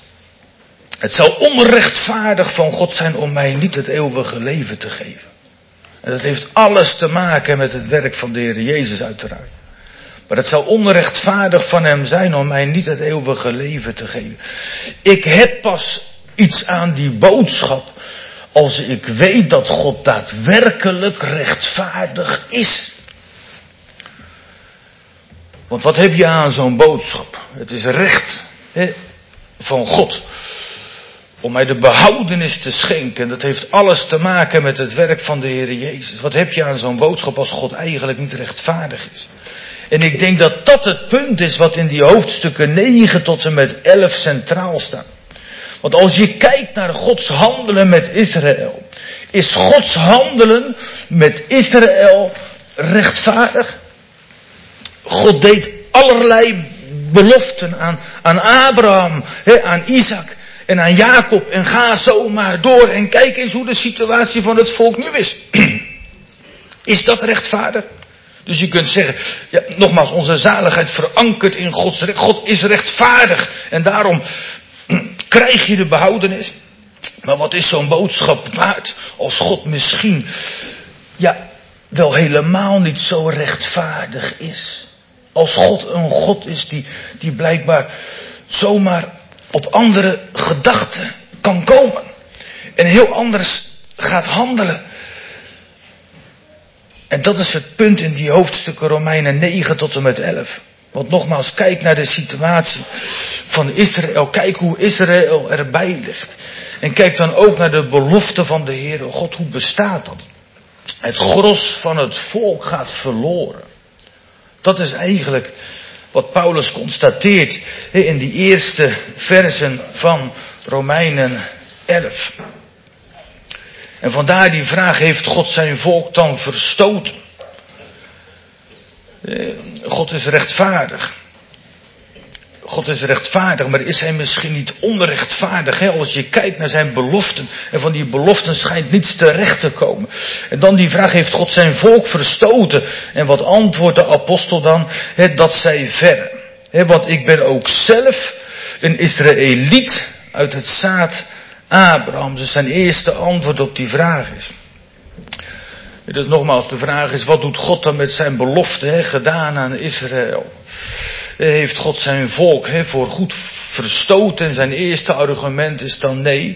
A: Het zou onrechtvaardig van God zijn om mij niet het eeuwige leven te geven. En dat heeft alles te maken met het werk van de Heer Jezus uiteraard. Maar het zou onrechtvaardig van hem zijn om mij niet het eeuwige leven te geven. Ik heb pas iets aan die boodschap als ik weet dat God daadwerkelijk rechtvaardig is. Want wat heb je aan zo'n boodschap? Het is recht van God om mij de behoudenis te schenken. Dat heeft alles te maken met het werk van de Heer Jezus. Wat heb je aan zo'n boodschap als God eigenlijk niet rechtvaardig is? En ik denk dat dat het punt is wat in die hoofdstukken 9 tot en met 11 centraal staat. Want als je kijkt naar Gods handelen met Israël, is Gods handelen met Israël rechtvaardig? God deed allerlei beloften aan Abraham, aan Isaac en aan Jacob. En ga zo maar door en kijk eens hoe de situatie van het volk nu is. Is dat rechtvaardig? Dus je kunt zeggen, ja, nogmaals, onze zaligheid verankert in Gods recht. God is rechtvaardig en daarom krijg je de behoudenis. Maar wat is zo'n boodschap waard als God misschien, ja, wel helemaal niet zo rechtvaardig is? Als God een God is die blijkbaar zomaar op andere gedachten kan komen. En heel anders gaat handelen. En dat is het punt in die hoofdstukken Romeinen 9 tot en met 11. Want nogmaals, kijk naar de situatie van Israël. Kijk hoe Israël erbij ligt. En kijk dan ook naar de belofte van de Heere God. Hoe bestaat dat? Het gros van het volk gaat verloren. Dat is eigenlijk wat Paulus constateert in die eerste versen van Romeinen 11. En vandaar die vraag, heeft God zijn volk dan verstoten? God is rechtvaardig. God is rechtvaardig, maar is hij misschien niet onrechtvaardig? Als je kijkt naar zijn beloften, en van die beloften schijnt niets terecht te komen. En dan die vraag, heeft God zijn volk verstoten? En wat antwoordt de apostel dan? Dat zij verre. Want ik ben ook zelf een Israëliet uit het zaad Abraham. Dus zijn eerste antwoord op die vraag is. Dus nogmaals, de vraag is, wat doet God dan met zijn belofte gedaan aan Israël? Heeft God zijn volk voor goed verstoten? En zijn eerste argument is dan nee.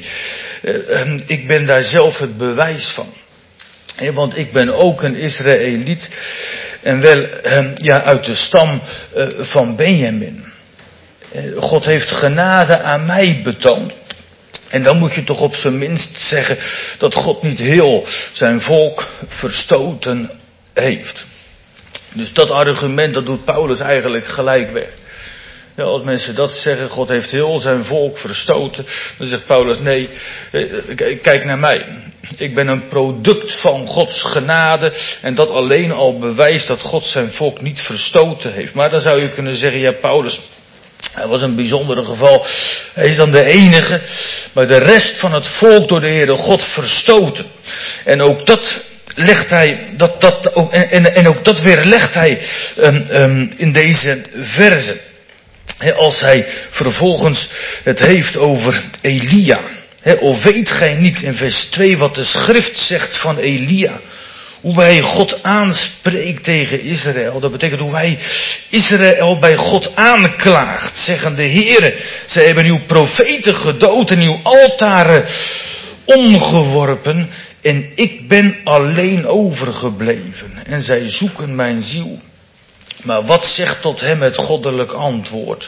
A: Ik ben daar zelf het bewijs van. Want ik ben ook een Israëliet. En wel uit de stam van Benjamin. God heeft genade aan mij betoond. En dan moet je toch op zijn minst zeggen dat God niet heel zijn volk verstoten heeft. Dus dat argument, dat doet Paulus eigenlijk gelijk weg. Ja, als mensen dat zeggen, God heeft heel zijn volk verstoten, dan zegt Paulus, nee, kijk naar mij. Ik ben een product van Gods genade en dat alleen al bewijst dat God zijn volk niet verstoten heeft. Maar dan zou je kunnen zeggen, ja, Paulus, hij was een bijzondere geval. Hij is dan de enige, maar de rest van het volk door de Heere God verstoten. En ook dat legt hij, en ook dat weerlegt hij in deze verse. Als hij vervolgens het heeft over Elia. Of weet gij niet in vers 2 wat de schrift zegt van Elia? Hoe hij God aanspreekt tegen Israël. Dat betekent hoe hij Israël bij God aanklaagt. Zeggende, Heere, zij hebben uw profeten gedood en uw altaren omgeworpen. En ik ben alleen overgebleven. En zij zoeken mijn ziel. Maar wat zegt tot hem het goddelijk antwoord?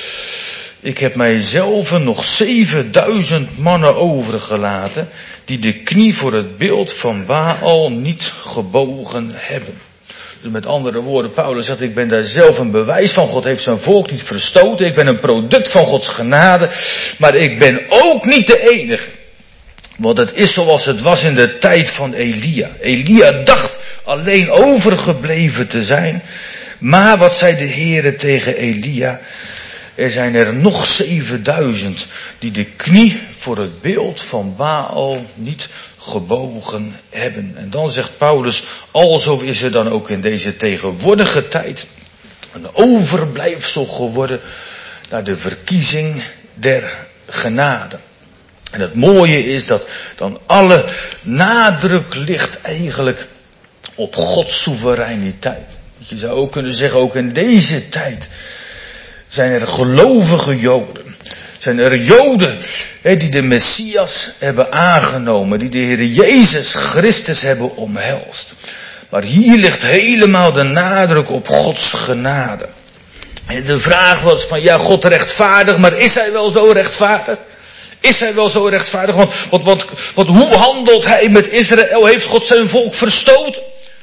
A: Ik heb mijzelf nog 7000 mannen overgelaten, die de knie voor het beeld van Baal niet gebogen hebben. Dus met andere woorden, Paulus zegt, ik ben daar zelf een bewijs van. God heeft zijn volk niet verstoten. Ik ben een product van Gods genade. Maar ik ben ook niet de enige. Want het is zoals het was in de tijd van Elia. Elia dacht alleen overgebleven te zijn. Maar wat zei de Heere tegen Elia? Er zijn er nog 7000 die de knie voor het beeld van Baal niet gebogen hebben. En dan zegt Paulus, alzo is er dan ook in deze tegenwoordige tijd een overblijfsel geworden naar de verkiezing der genade. En het mooie is dat dan alle nadruk ligt eigenlijk op Gods soevereiniteit. Je zou ook kunnen zeggen, ook in deze tijd zijn er gelovige Joden. Zijn er Joden die de Messias hebben aangenomen. Die de Heer Jezus Christus hebben omhelst. Maar hier ligt helemaal de nadruk op Gods genade. En de vraag was van, ja, God rechtvaardig, maar is hij wel zo rechtvaardig? Is hij wel zo rechtvaardig? Want hoe handelt hij met Israël? Heeft God zijn volk verstoten?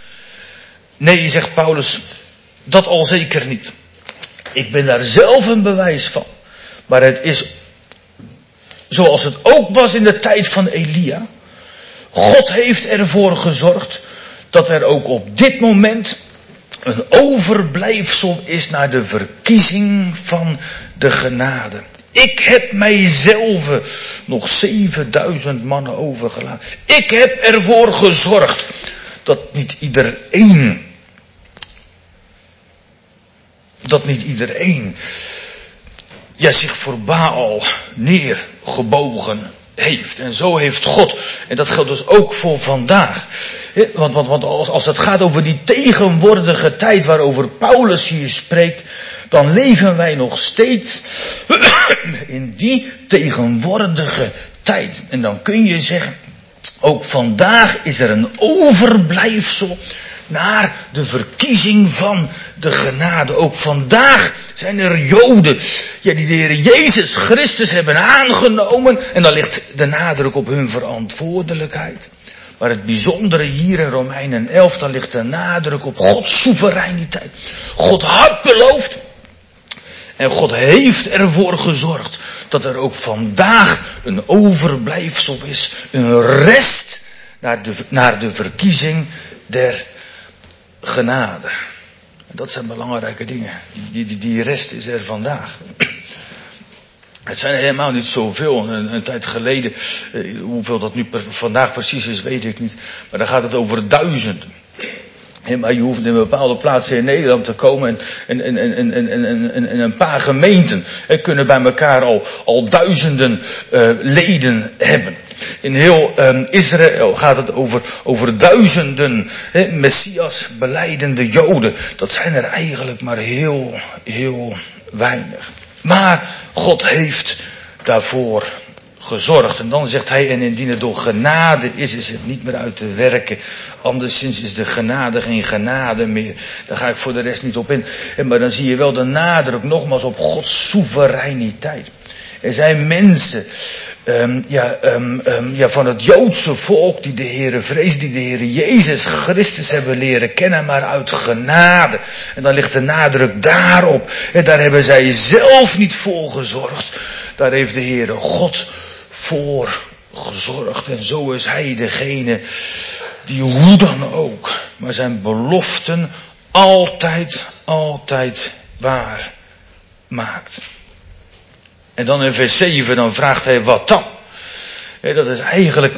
A: Nee, zegt Paulus, dat al zeker niet. Ik ben daar zelf een bewijs van. Maar het is
B: zoals het ook was in de tijd van Elia. God heeft ervoor gezorgd dat er ook op dit moment een overblijfsel is naar de verkiezing van de genade. Ik heb mijzelf nog 7000 mannen overgelaten. Ik heb ervoor gezorgd dat niet iedereen zich voor Baal neergebogen heeft. En zo heeft God, en dat geldt dus ook voor vandaag. Want als het gaat over die tegenwoordige tijd waarover Paulus hier spreekt, dan leven wij nog steeds in die tegenwoordige tijd. En dan kun je zeggen, ook vandaag is er een overblijfsel naar de verkiezing van de genade. Ook vandaag zijn er Joden die de Heer Jezus Christus hebben aangenomen. En dan ligt de nadruk op hun verantwoordelijkheid. Maar het bijzondere hier in Romeinen 11, dan ligt de nadruk op Gods soevereiniteit. God had beloofd. En God heeft ervoor gezorgd dat er ook vandaag een overblijfsel is. Een rest naar de verkiezing der genade. En dat zijn belangrijke dingen. Die rest is er vandaag. Het zijn helemaal niet zoveel. Een tijd geleden, hoeveel dat nu vandaag precies is, weet ik niet. Maar dan gaat het over duizenden. Maar je hoeft in bepaalde plaatsen in Nederland te komen en een paar gemeenten kunnen bij elkaar al duizenden leden hebben. In heel Israël gaat het over duizenden Messias belijdende Joden. Dat zijn er eigenlijk maar heel weinig. Maar God heeft daarvoor gezorgd. En dan zegt hij, en indien het door genade is het niet meer uit te werken. Anderszins is de genade geen genade meer. Daar ga ik voor de rest niet op in. Maar dan zie je wel de nadruk nogmaals op Gods soevereiniteit. Er zijn mensen van het Joodse volk die de Heere vrezen, die de Heere Jezus Christus hebben leren kennen, maar uit genade. En dan ligt de nadruk daarop. En daar hebben zij zelf niet voor gezorgd. Daar heeft de Heere God voor gezorgd. En zo is hij degene die hoe dan ook, maar zijn beloften altijd waar maakt. En dan in vers 7, dan vraagt hij wat dan? Dat is eigenlijk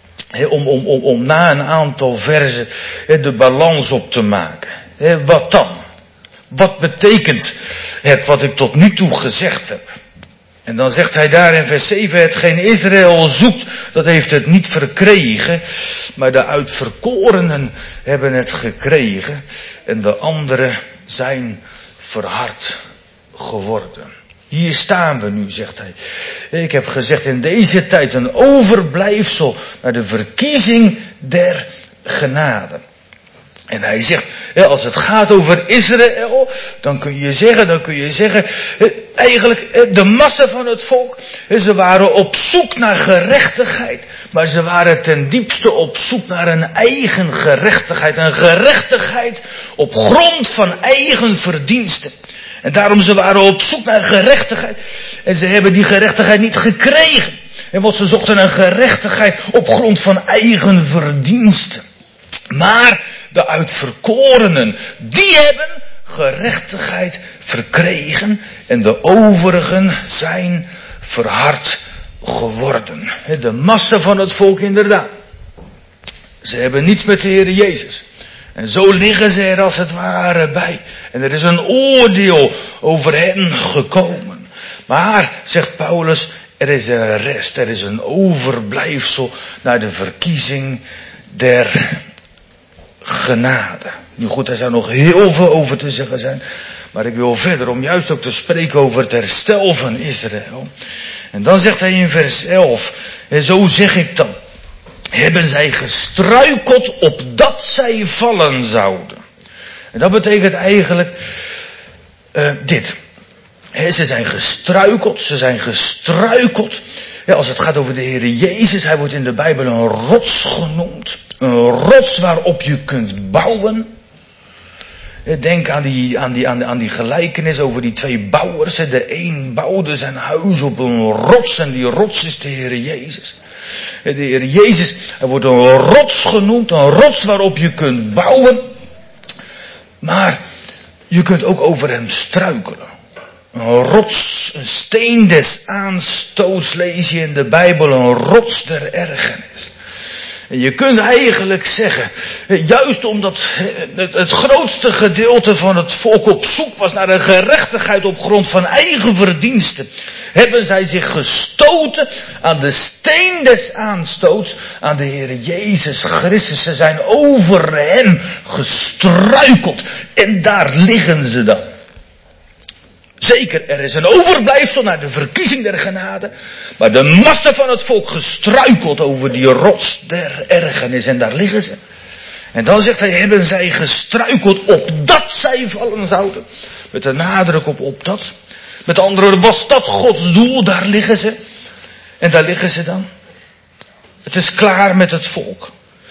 B: om na een aantal verzen de balans op te maken. Wat dan? Wat betekent het wat ik tot nu toe gezegd heb? En dan zegt hij daar in vers 7, hetgeen Israël zoekt, dat heeft het niet verkregen, maar de uitverkorenen hebben het gekregen en de anderen zijn verhard geworden. Hier staan we nu, zegt hij. Ik heb gezegd, in deze tijd een overblijfsel naar de verkiezing der genade. En hij zegt, als het gaat over Israël, dan kun je zeggen, eigenlijk de massa van het volk, ze waren op zoek naar gerechtigheid, maar ze waren ten diepste op zoek naar een eigen gerechtigheid. Een gerechtigheid op grond van eigen verdiensten. En daarom ze waren op zoek naar gerechtigheid. En ze hebben die gerechtigheid niet gekregen. En want ze zochten een gerechtigheid op grond van eigen verdiensten. Maar de uitverkorenen, die hebben gerechtigheid verkregen. En de overigen zijn verhard geworden. De massa van het volk inderdaad. Ze hebben niets met de Heer Jezus. En zo liggen ze er als het ware bij. En er is een oordeel over hen gekomen. Maar, zegt Paulus, er is een rest, er is een overblijfsel naar de verkiezing der genade. Nu goed, er zou nog heel veel over te zeggen zijn. Maar ik wil verder om juist ook te spreken over het herstel van Israël. En dan zegt hij in vers 11, en zo zeg ik dan. Hebben zij gestruikeld opdat zij vallen zouden. En dat betekent eigenlijk dit. Ze zijn gestruikeld. Ja, als het gaat over de Heer Jezus, hij wordt in de Bijbel een rots genoemd. Een rots waarop je kunt bouwen. Denk aan die gelijkenis over die twee bouwers. De een bouwde zijn huis op een rots en die rots is de Heer Jezus. De Heer Jezus, hij wordt een rots genoemd, een rots waarop je kunt bouwen. Maar je kunt ook over hem struikelen. Een rots, een steen des aanstoots lees je in de Bijbel, een rots der ergernis. En je kunt eigenlijk zeggen, juist omdat het grootste gedeelte van het volk op zoek was naar een gerechtigheid op grond van eigen verdiensten, hebben zij zich gestoten aan de steen des aanstoots, aan de Heer Jezus Christus. Ze zijn over hem gestruikeld en daar liggen ze dan. Zeker, er is een overblijfsel naar de verkiezing der genade. Maar de massa van het volk gestruikeld over die rots der ergernis. En daar liggen ze. En dan zegt hij, hebben zij gestruikeld opdat zij vallen zouden. Met de nadruk op dat. Met andere woorden, was dat Gods doel, daar liggen ze. En daar liggen ze dan. Het is klaar met het volk.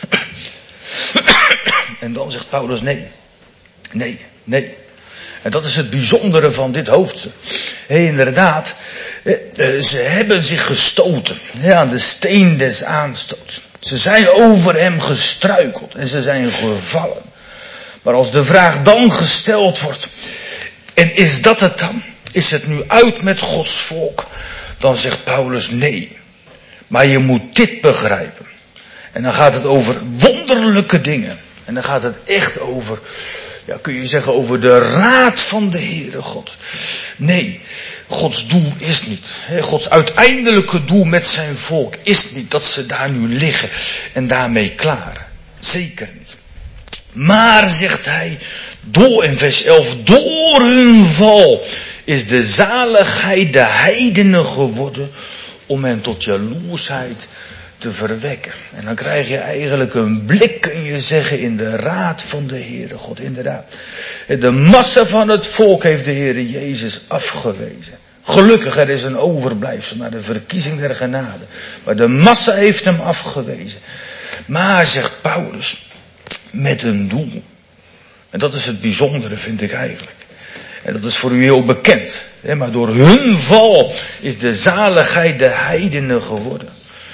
B: En dan zegt Paulus, nee. En dat is het bijzondere van dit hoofdstuk. Inderdaad, ze hebben zich gestoten aan de steen des aanstoots. Ze zijn over hem gestruikeld en ze zijn gevallen. Maar als de vraag dan gesteld wordt, en is dat het dan? Is het nu uit met Gods volk? Dan zegt Paulus nee. Maar je moet dit begrijpen. En dan gaat het over wonderlijke dingen. En dan gaat het echt over, ja, kun je zeggen, over de raad van de Heere God. Nee, Gods doel is niet. Gods uiteindelijke doel met zijn volk is niet dat ze daar nu liggen en daarmee klaar. Zeker niet. Maar, zegt hij, in vers 11, door hun val is de zaligheid de heidenen geworden om hen tot jaloersheid te verwekken. En dan krijg je eigenlijk een blik, kun je zeggen, in de raad van de Heere God. Inderdaad. De massa van het volk heeft de Heere Jezus afgewezen. Gelukkig, er is een overblijfsel naar de verkiezing der genade. Maar de massa heeft hem afgewezen. Maar, zegt Paulus, met een doel. En dat is het bijzondere, vind ik eigenlijk. En dat is voor u heel bekend. Maar door hun val is de zaligheid de heidenen geworden.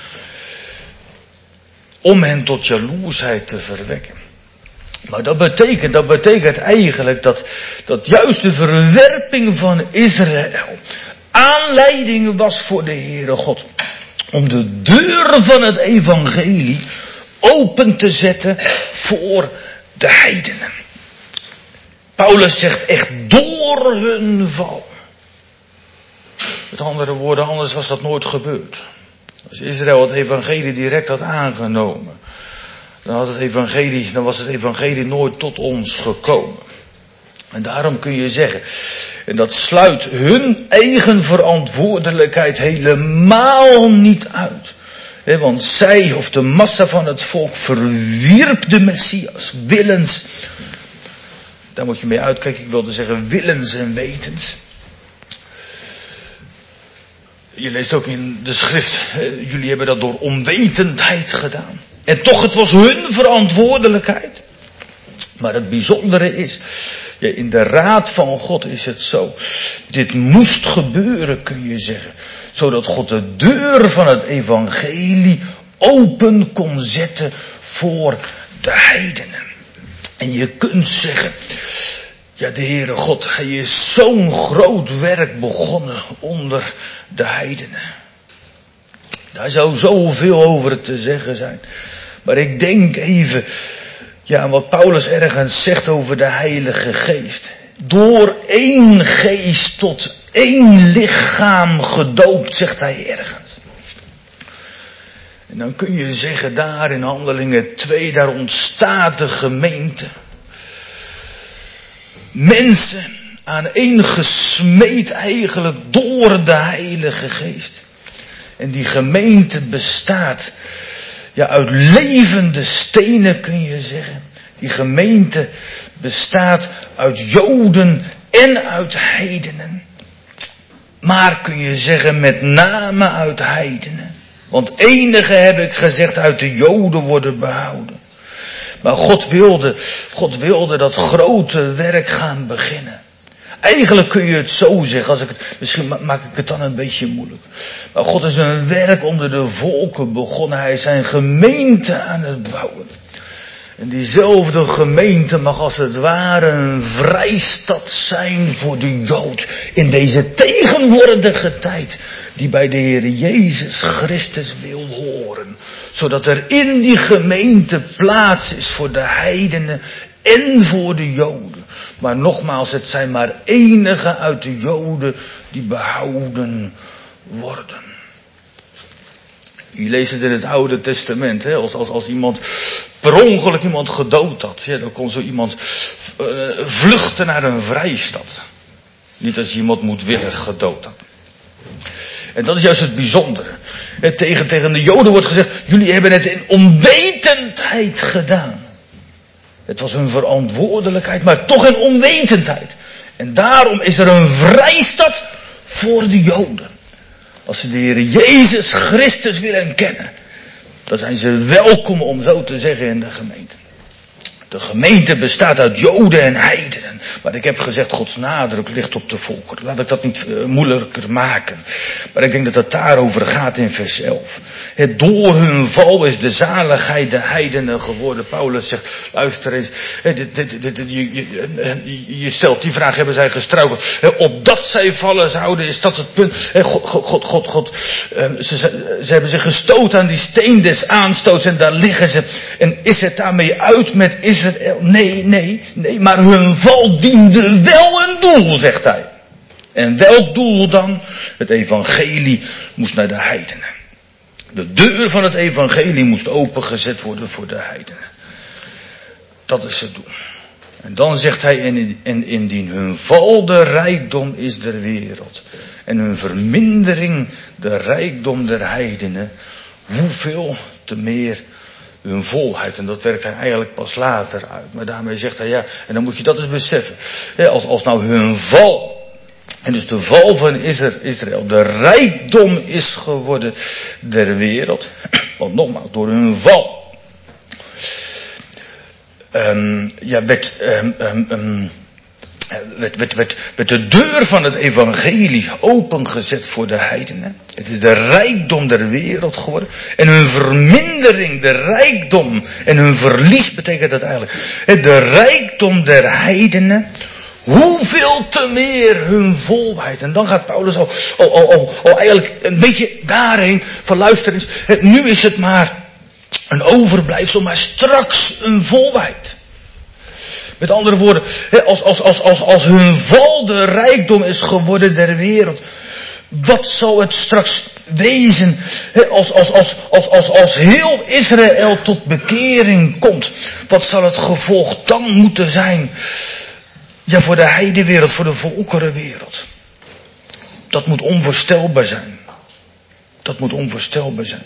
B: Om hen tot jaloersheid te verwekken. Maar dat betekent eigenlijk dat juist de verwerping van Israël aanleiding was voor de Heere God. Om de deur van het evangelie open te zetten voor de heidenen. Paulus zegt echt door hun val. Met andere woorden, anders was dat nooit gebeurd. Als Israël het evangelie direct had aangenomen, dan was het evangelie nooit tot ons gekomen. En daarom kun je zeggen, en dat sluit hun eigen verantwoordelijkheid helemaal niet uit. Want zij, of de massa van het volk, verwierp de Messias, willens. Daar moet je mee uitkijken, ik wilde zeggen willens en wetens. Je leest ook in de schrift, jullie hebben dat door onwetendheid gedaan. En toch, het was hun verantwoordelijkheid. Maar het bijzondere is, in de raad van God is het zo. Dit moest gebeuren, kun je zeggen. Zodat God de deur van het evangelie open kon zetten voor de heidenen. En je kunt zeggen, ja, de Heere God, hij is zo'n groot werk begonnen onder de heidenen. Daar zou zoveel over te zeggen zijn. Maar ik denk even, ja, aan wat Paulus ergens zegt over de Heilige Geest. Door één geest tot één lichaam gedoopt, zegt hij ergens. En dan kun je zeggen, daar in Handelingen 2, daar ontstaat de gemeente. Mensen aaneengesmeed eigenlijk door de Heilige Geest. En die gemeente bestaat, ja, uit levende stenen, kun je zeggen. Die gemeente bestaat uit Joden en uit heidenen. Maar kun je zeggen, met name uit heidenen. Want enige, heb ik gezegd, uit de Joden worden behouden. Maar God wilde dat grote werk gaan beginnen. Eigenlijk kun je het zo zeggen, misschien maak ik het dan een beetje moeilijk. Maar God is een werk onder de volken begonnen. Hij is zijn gemeente aan het bouwen. En diezelfde gemeente mag als het ware een vrijstad zijn voor de Jood. In deze tegenwoordige tijd die bij de Heer Jezus Christus wil horen. Zodat er in die gemeente plaats is voor de heidenen en voor de Joden. Maar nogmaals, het zijn maar enigen uit de Joden die behouden worden. Je leest het in het Oude Testament, hè? Als iemand per ongeluk iemand gedood had, ja, dan kon zo iemand vluchten naar een vrijstad. Niet als je iemand moedwillig gedood had. En dat is juist het bijzondere. Tegen de Joden wordt gezegd, jullie hebben het in onwetendheid gedaan. Het was hun verantwoordelijkheid, maar toch in onwetendheid. En daarom is er een vrijstad voor de Joden. Als ze de Heer Jezus Christus willen kennen, dan zijn ze welkom, om zo te zeggen, in de gemeente. De gemeente bestaat uit Joden en heidenen. Maar ik heb gezegd, Gods nadruk ligt op de volkeren. Laat ik dat niet moeilijker maken. Maar ik denk dat het daarover gaat in vers 11. Door hun val is de zaligheid de heidenen geworden. Paulus zegt, luister eens. Je stelt die vraag, hebben zij gestruikeld? Opdat zij vallen zouden, is dat het punt. God, ze hebben zich gestoot aan die steen des aanstoots en daar liggen ze. En is het daarmee uit met Israël? Nee, maar hun val diende wel een doel, zegt hij. En welk doel dan? Het evangelie moest naar de heidenen. De deur van het evangelie moest opengezet worden voor de heidenen. Dat is het doel. En dan zegt hij, en indien hun val de rijkdom is der wereld, en hun vermindering de rijkdom der heidenen, hoeveel te meer hun volheid. En dat werkt hij eigenlijk pas later uit. Maar daarmee zegt hij, ja, en dan moet je dat eens beseffen. Als nou hun val, en dus de val van Israël, de rijkdom is geworden der wereld. Want nogmaals, door hun val werd de deur van het evangelie opengezet voor de heidenen. Het is de rijkdom der wereld geworden. En hun vermindering, de rijkdom en hun verlies betekent dat eigenlijk. De rijkdom der heidenen, hoeveel te meer hun volheid. En dan gaat Paulus al eigenlijk een beetje daarheen van luister eens. Nu is het maar een overblijfsel, maar straks een volheid. Met andere woorden, als hun val de rijkdom is geworden der wereld, wat zal het straks wezen als heel Israël tot bekering komt? Wat zal het gevolg dan moeten zijn? Ja, voor de heidenwereld, voor de volkerenwereld. Dat moet onvoorstelbaar zijn. Dat moet onvoorstelbaar zijn.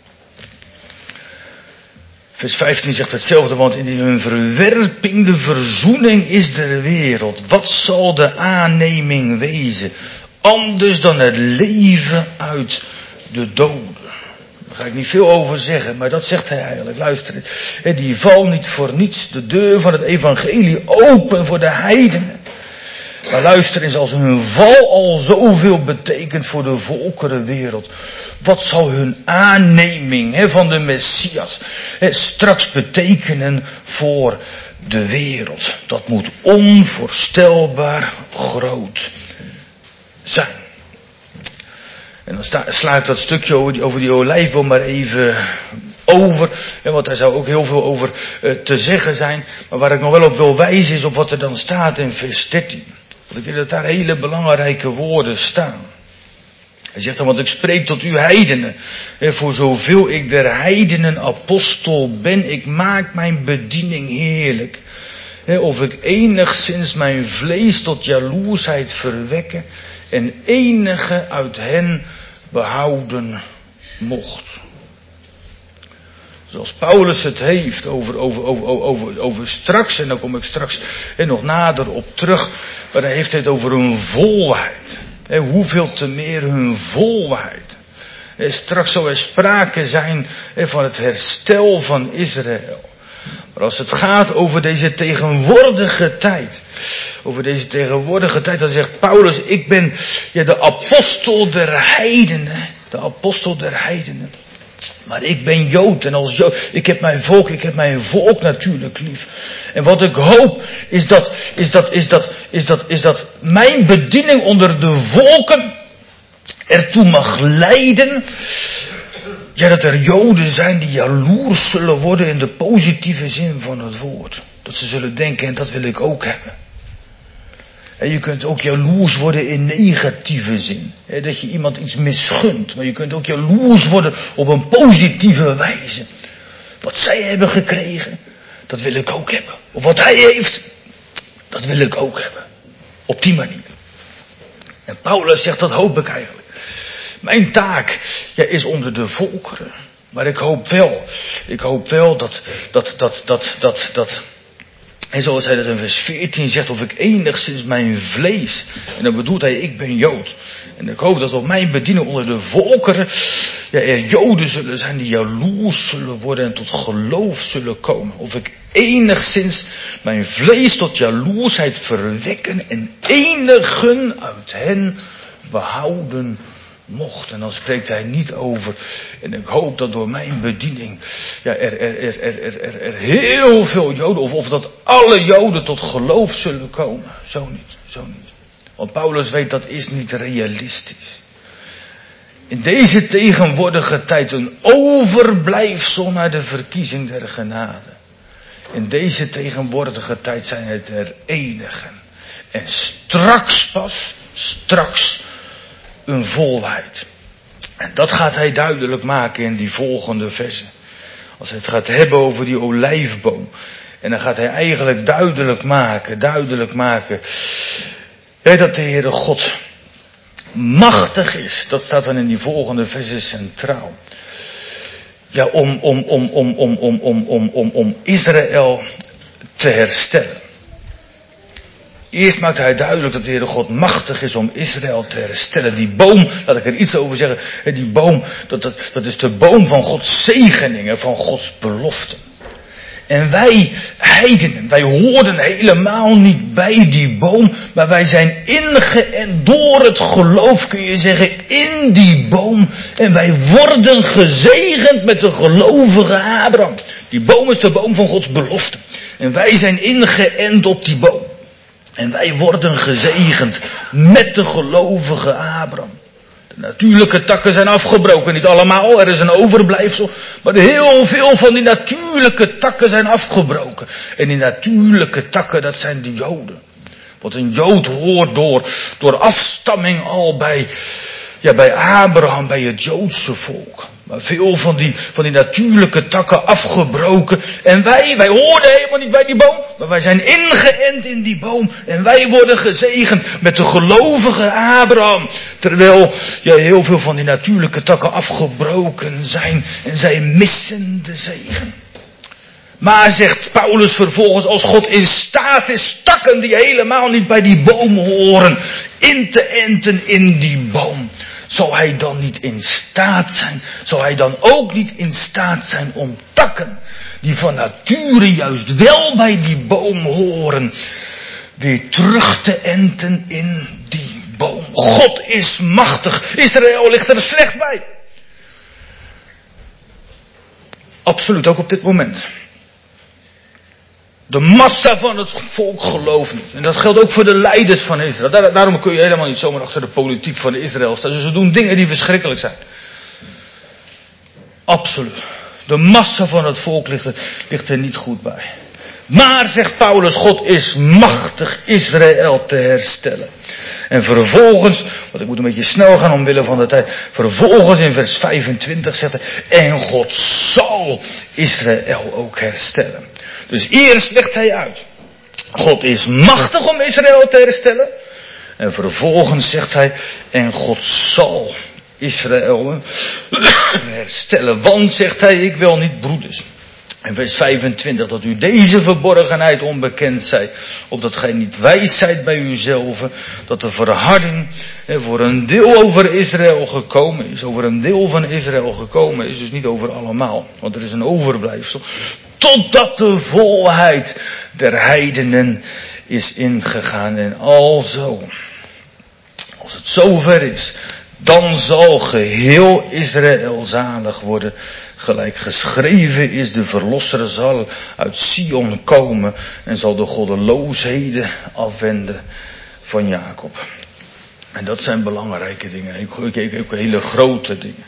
B: Vers 15 zegt hetzelfde, want indien hun verwerping de verzoening is der wereld, wat zal de aanneming wezen? Anders dan het leven uit de doden. Daar ga ik niet veel over zeggen, maar dat zegt hij eigenlijk. Luister, die val niet voor niets, de deur van het evangelie open voor de heidenen. Maar luister eens, als hun val al zoveel betekent voor de volkerenwereld, wat zal hun aanneming van de Messias straks betekenen voor de wereld? Dat moet onvoorstelbaar groot zijn. En dan sla ik dat stukje over die olijfboom maar even over. Want daar zou ook heel veel over te zeggen zijn. Maar waar ik nog wel op wil wijzen is op wat er dan staat in vers 13. Want ik denk dat daar hele belangrijke woorden staan. Hij zegt dan, want ik spreek tot u heidenen. Voor zoveel ik der heidenen apostel ben, ik maak mijn bediening heerlijk. Of ik enigszins mijn vlees tot jaloersheid verwekken en enige uit hen behouden mocht. Zoals Paulus het heeft over straks, en daar kom ik straks nog nader op terug, maar hij heeft het over hun volheid. Hoeveel te meer hun volheid. Straks zal er sprake zijn van het herstel van Israël. Maar als het gaat over deze tegenwoordige tijd. Over deze tegenwoordige tijd. Dan zegt Paulus, ik ben de apostel der heidenen. De apostel der heidenen. Maar ik ben Jood en als Jood, ik heb mijn volk natuurlijk lief. En wat ik hoop is dat mijn bediening onder de volken ertoe mag leiden. Ja, dat er Joden zijn die jaloers zullen worden in de positieve zin van het woord. Dat ze zullen denken, en dat wil ik ook hebben. En je kunt ook jaloers worden in negatieve zin. Dat je iemand iets misgunt. Maar je kunt ook jaloers worden op een positieve wijze. Wat zij hebben gekregen, dat wil ik ook hebben. Of wat hij heeft, dat wil ik ook hebben. Op die manier. En Paulus zegt, dat hoop ik eigenlijk. Mijn taak is onder de volkeren. Maar ik hoop wel dat en zoals hij dat in vers 14 zegt, of ik enigszins mijn vlees, en dan bedoelt hij, ik ben Jood. En ik hoop dat op mijn bediening onder de volkeren, er Joden zullen zijn die jaloers zullen worden en tot geloof zullen komen. Of ik enigszins mijn vlees tot jaloersheid verwekken en enigen uit hen behouden mocht. En dan spreekt hij niet over. En ik hoop dat door mijn bediening er heel veel Joden, of dat alle Joden tot geloof zullen komen. Zo niet. Want Paulus weet, dat is niet realistisch. In deze tegenwoordige tijd een overblijfsel naar de verkiezing der genade. In deze tegenwoordige tijd zijn het er enigen. En straks een volheid. En dat gaat hij duidelijk maken in die volgende versen. Als hij het gaat hebben over die olijfboom. En dan gaat hij eigenlijk duidelijk maken. Dat de Heere God machtig is. Dat staat dan in die volgende versen centraal. Ja, om Israël te herstellen. Eerst maakt hij duidelijk dat de Heere God machtig is om Israël te herstellen. Die boom, laat ik er iets over zeggen. Die boom, dat is de boom van Gods zegeningen, van Gods beloften. En wij heidenen, wij hoorden helemaal niet bij die boom. Maar wij zijn ingeënt door het geloof, kun je zeggen, in die boom. En wij worden gezegend met de gelovige Abraham. Die boom is de boom van Gods beloften. En wij zijn ingeënt op die boom. En wij worden gezegend met de gelovige Abraham. De natuurlijke takken zijn afgebroken. Niet allemaal, er is een overblijfsel. Maar heel veel van die natuurlijke takken zijn afgebroken. En die natuurlijke takken, dat zijn de Joden. Want een Jood hoort door afstamming al bij Abraham, bij het Joodse volk. Maar veel van die natuurlijke takken afgebroken. En wij hoorden helemaal niet bij die boom. Maar wij zijn ingeënt in die boom. En wij worden gezegend met de gelovige Abraham. Terwijl heel veel van die natuurlijke takken afgebroken zijn. En zij missen de zegen. Maar zegt Paulus vervolgens, als God in staat is takken die helemaal niet bij die boom horen, in te enten in die boom. Zal hij dan niet in staat zijn? Zal hij dan ook niet in staat zijn om takken die van nature juist wel bij die boom horen, weer terug te enten in die boom? God is machtig. Israël ligt er slecht bij. Absoluut, ook op dit moment. De massa van het volk gelooft niet. En dat geldt ook voor de leiders van Israël. Daarom kun je helemaal niet zomaar achter de politiek van Israël staan. Ze doen dingen die verschrikkelijk zijn. Absoluut. De massa van het volk ligt er niet goed bij. Maar, zegt Paulus, God is machtig Israël te herstellen. En vervolgens, want ik moet een beetje snel gaan omwille van de tijd. Vervolgens in vers 25 zegt hij, en God zal Israël ook herstellen. Dus eerst legt hij uit. God is machtig om Israël te herstellen. En vervolgens zegt hij, en God zal Israël herstellen. Want, zegt hij, ik wil niet broeders. En vers 25, dat u deze verborgenheid onbekend zijt, opdat gij niet wijs zijt bij uzelf, dat de verharding voor een deel over Israël gekomen is. Over een deel van Israël gekomen is, dus niet over allemaal. Want er is een overblijfsel. totdat de volheid der heidenen is ingegaan. En alzo, als het zover is, dan zal geheel Israël zalig worden. Gelijk geschreven is, de verlosser zal uit Sion komen en zal de goddeloosheden afwenden van Jacob. En dat zijn belangrijke dingen, ook hele grote dingen.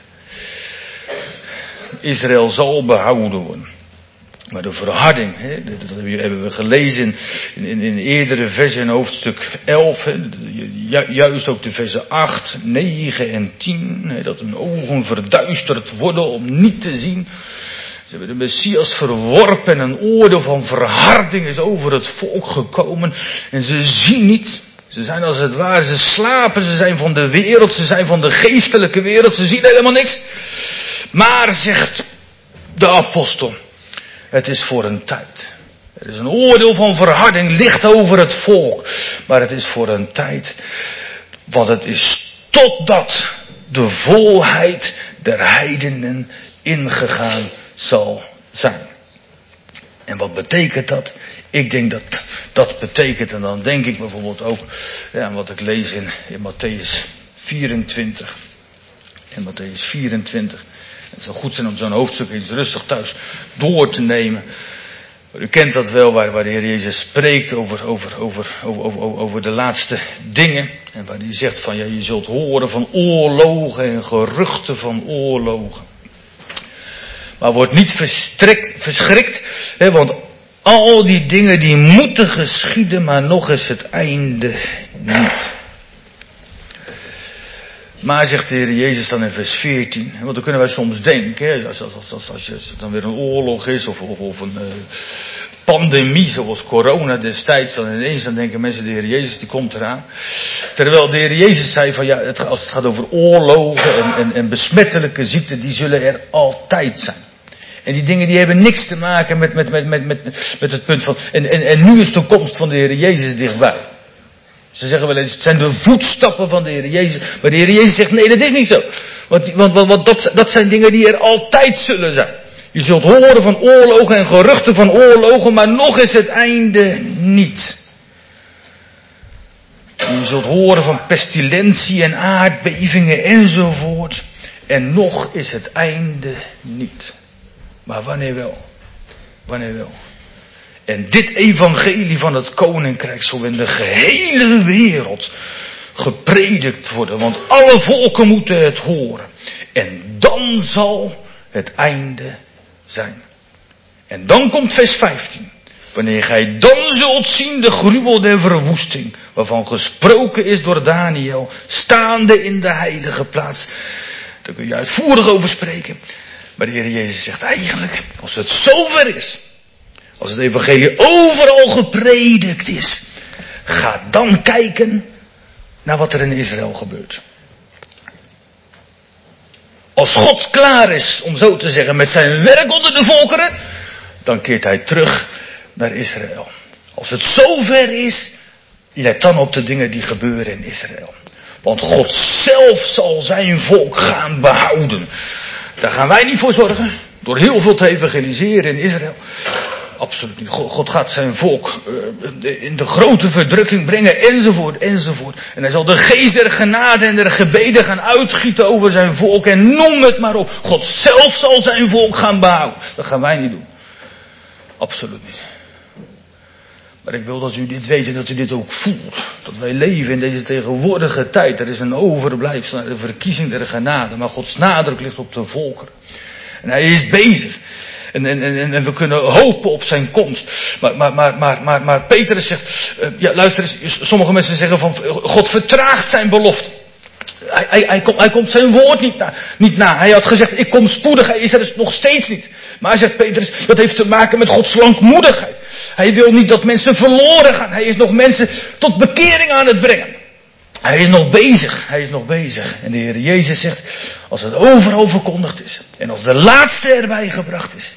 B: Israël zal behouden worden. Maar de verharding, dat hebben we gelezen in eerdere versen in hoofdstuk 11, juist ook de versen 8, 9 en 10, dat hun ogen verduisterd worden om niet te zien. Ze hebben de Messias verworpen en een oordeel van verharding is over het volk gekomen en ze zien niet. Ze zijn als het ware, ze slapen, ze zijn van de wereld, ze zijn van de geestelijke wereld, ze zien helemaal niks. Maar, zegt de apostel, het is voor een tijd. Er is een oordeel van verharding, ligt over het volk. Maar het is voor een tijd. Want het is totdat de volheid der heidenen ingegaan zal zijn. En wat betekent dat? Ik denk dat dat betekent, en dan denk ik bijvoorbeeld ook aan wat ik lees in Matthäus 24. In Matthäus 24. Het zou goed zijn om zo'n hoofdstuk eens rustig thuis door te nemen. U kent dat wel, waar de Heer Jezus spreekt over de laatste dingen. En waar hij zegt van, ja, je zult horen van oorlogen en geruchten van oorlogen. Maar word niet verschrikt, want al die dingen die moeten geschieden, maar nog is het einde niet. Maar, zegt de Heer Jezus dan in vers 14, want dan kunnen wij soms denken, als je dan weer een oorlog is of een pandemie zoals corona destijds, dan ineens dan denken mensen, de Heer Jezus die komt eraan. Terwijl de Heer Jezus zei van ja, als het gaat over oorlogen en besmettelijke ziekten, die zullen er altijd zijn. En die dingen die hebben niks te maken met het punt van, en nu is de komst van de Heer Jezus dichtbij. Ze zeggen wel eens, het zijn de voetstappen van de Heer Jezus. Maar de Heer Jezus zegt, nee, dat is niet zo. Want dat zijn dingen die er altijd zullen zijn. Je zult horen van oorlogen en geruchten van oorlogen, maar nog is het einde niet. Je zult horen van pestilentie en aardbevingen enzovoort. En nog is het einde niet. Maar wanneer wel? Wanneer wel? En dit evangelie van het koninkrijk zal in de gehele wereld gepredikt worden. Want alle volken moeten het horen. En dan zal het einde zijn. En dan komt vers 15. Wanneer gij dan zult zien de gruwel der verwoesting, waarvan gesproken is door Daniel, staande in de heilige plaats. Daar kun je uitvoerig over spreken. Maar de Heer Jezus zegt eigenlijk, als het zover is, als het evangelie overal gepredikt is, ga dan kijken naar wat er in Israël gebeurt. Als God klaar is, om zo te zeggen, met zijn werk onder de volkeren, dan keert hij terug naar Israël. Als het zover is, let dan op de dingen die gebeuren in Israël. Want God zelf zal zijn volk gaan behouden. Daar gaan wij niet voor zorgen, door heel veel te evangeliseren in Israël. Absoluut niet. God gaat zijn volk in de grote verdrukking brengen, enzovoort, enzovoort. En hij zal de geest der genade en der gebeden gaan uitgieten over zijn volk. En noem het maar op. God zelf zal zijn volk gaan behouden. Dat gaan wij niet doen. Absoluut niet. Maar ik wil dat u dit weet en dat u dit ook voelt. Dat wij leven in deze tegenwoordige tijd. Er is een overblijfsel naar de verkiezing der genade. Maar Gods nadruk ligt op de volkeren. En hij is bezig. En we kunnen hopen op zijn komst. Maar Petrus zegt, ja luister eens, sommige mensen zeggen van, God vertraagt zijn belofte. Hij komt zijn woord niet na. Hij had gezegd, ik kom spoedig, hij is er dus nog steeds niet. Maar zegt Petrus, dat heeft te maken met Gods langmoedigheid. Hij wil niet dat mensen verloren gaan. Hij is nog mensen tot bekering aan het brengen. Hij is nog bezig. En de Heer Jezus zegt, als het overal verkondigd is, en als de laatste erbij gebracht is,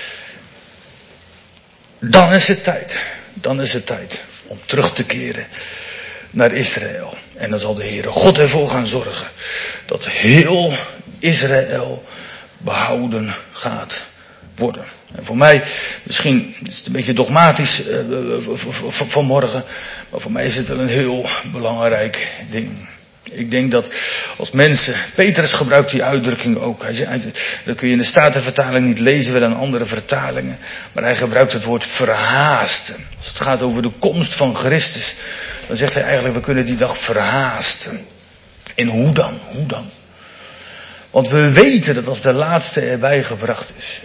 B: dan is het tijd om terug te keren naar Israël. En dan zal de Heere God ervoor gaan zorgen dat heel Israël behouden gaat worden. En voor mij, misschien is het een beetje dogmatisch vanmorgen, maar voor mij is het wel een heel belangrijk ding. Ik denk dat als mensen, Petrus gebruikt die uitdrukking ook, dat kun je in de Statenvertaling niet lezen, wel in andere vertalingen, maar hij gebruikt het woord verhaasten. Als het gaat over de komst van Christus, dan zegt hij eigenlijk, we kunnen die dag verhaasten. En hoe dan? Hoe dan? Want we weten dat als de laatste erbij gebracht is,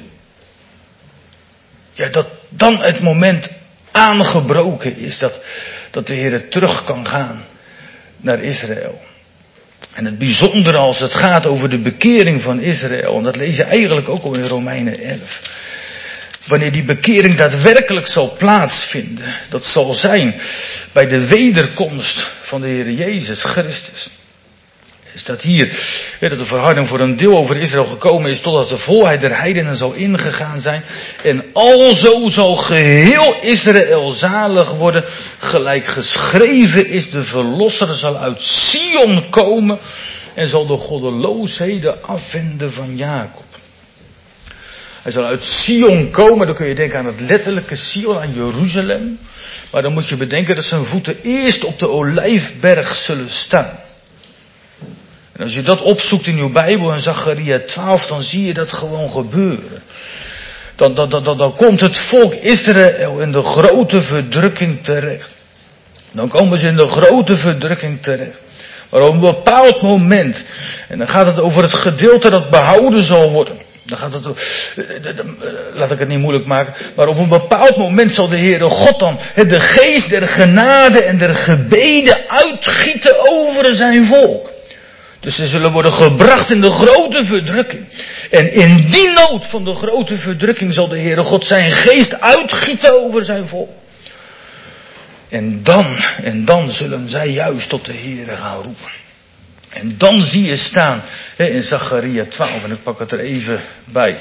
B: ja, dat dan het moment aangebroken is dat de Heer terug kan gaan naar Israël. En het bijzondere als het gaat over de bekering van Israël, en dat lees je eigenlijk ook al in Romeinen 11. Wanneer die bekering daadwerkelijk zal plaatsvinden, dat zal zijn bij de wederkomst van de Heer Jezus Christus. Is dat hier, dat de verharding voor een deel over Israël gekomen is, totdat de volheid der heidenen zal ingegaan zijn. En alzo zal geheel Israël zalig worden, gelijk geschreven is, de verlosser zal uit Sion komen en zal de goddeloosheden afwenden van Jacob. Hij zal uit Sion komen, dan kun je denken aan het letterlijke Sion, aan Jeruzalem. Maar dan moet je bedenken dat zijn voeten eerst op de Olijfberg zullen staan. En als je dat opzoekt in uw Bijbel, in Zacharia 12, dan zie je dat gewoon gebeuren. Dan komt het volk Israël in de grote verdrukking terecht. Dan komen ze in de grote verdrukking terecht. Maar op een bepaald moment, en dan gaat het over het gedeelte dat behouden zal worden. Dan gaat het, laat ik het niet moeilijk maken, maar op een bepaald moment zal de Heere God dan de geest der genade en der gebeden uitgieten over zijn volk. Dus ze zullen worden gebracht in de grote verdrukking. En in die nood van de grote verdrukking zal de Heere God zijn geest uitgieten over zijn volk. En dan zullen zij juist tot de Heere gaan roepen. En dan zie je staan in Zacharia 12, en ik pak het er even bij.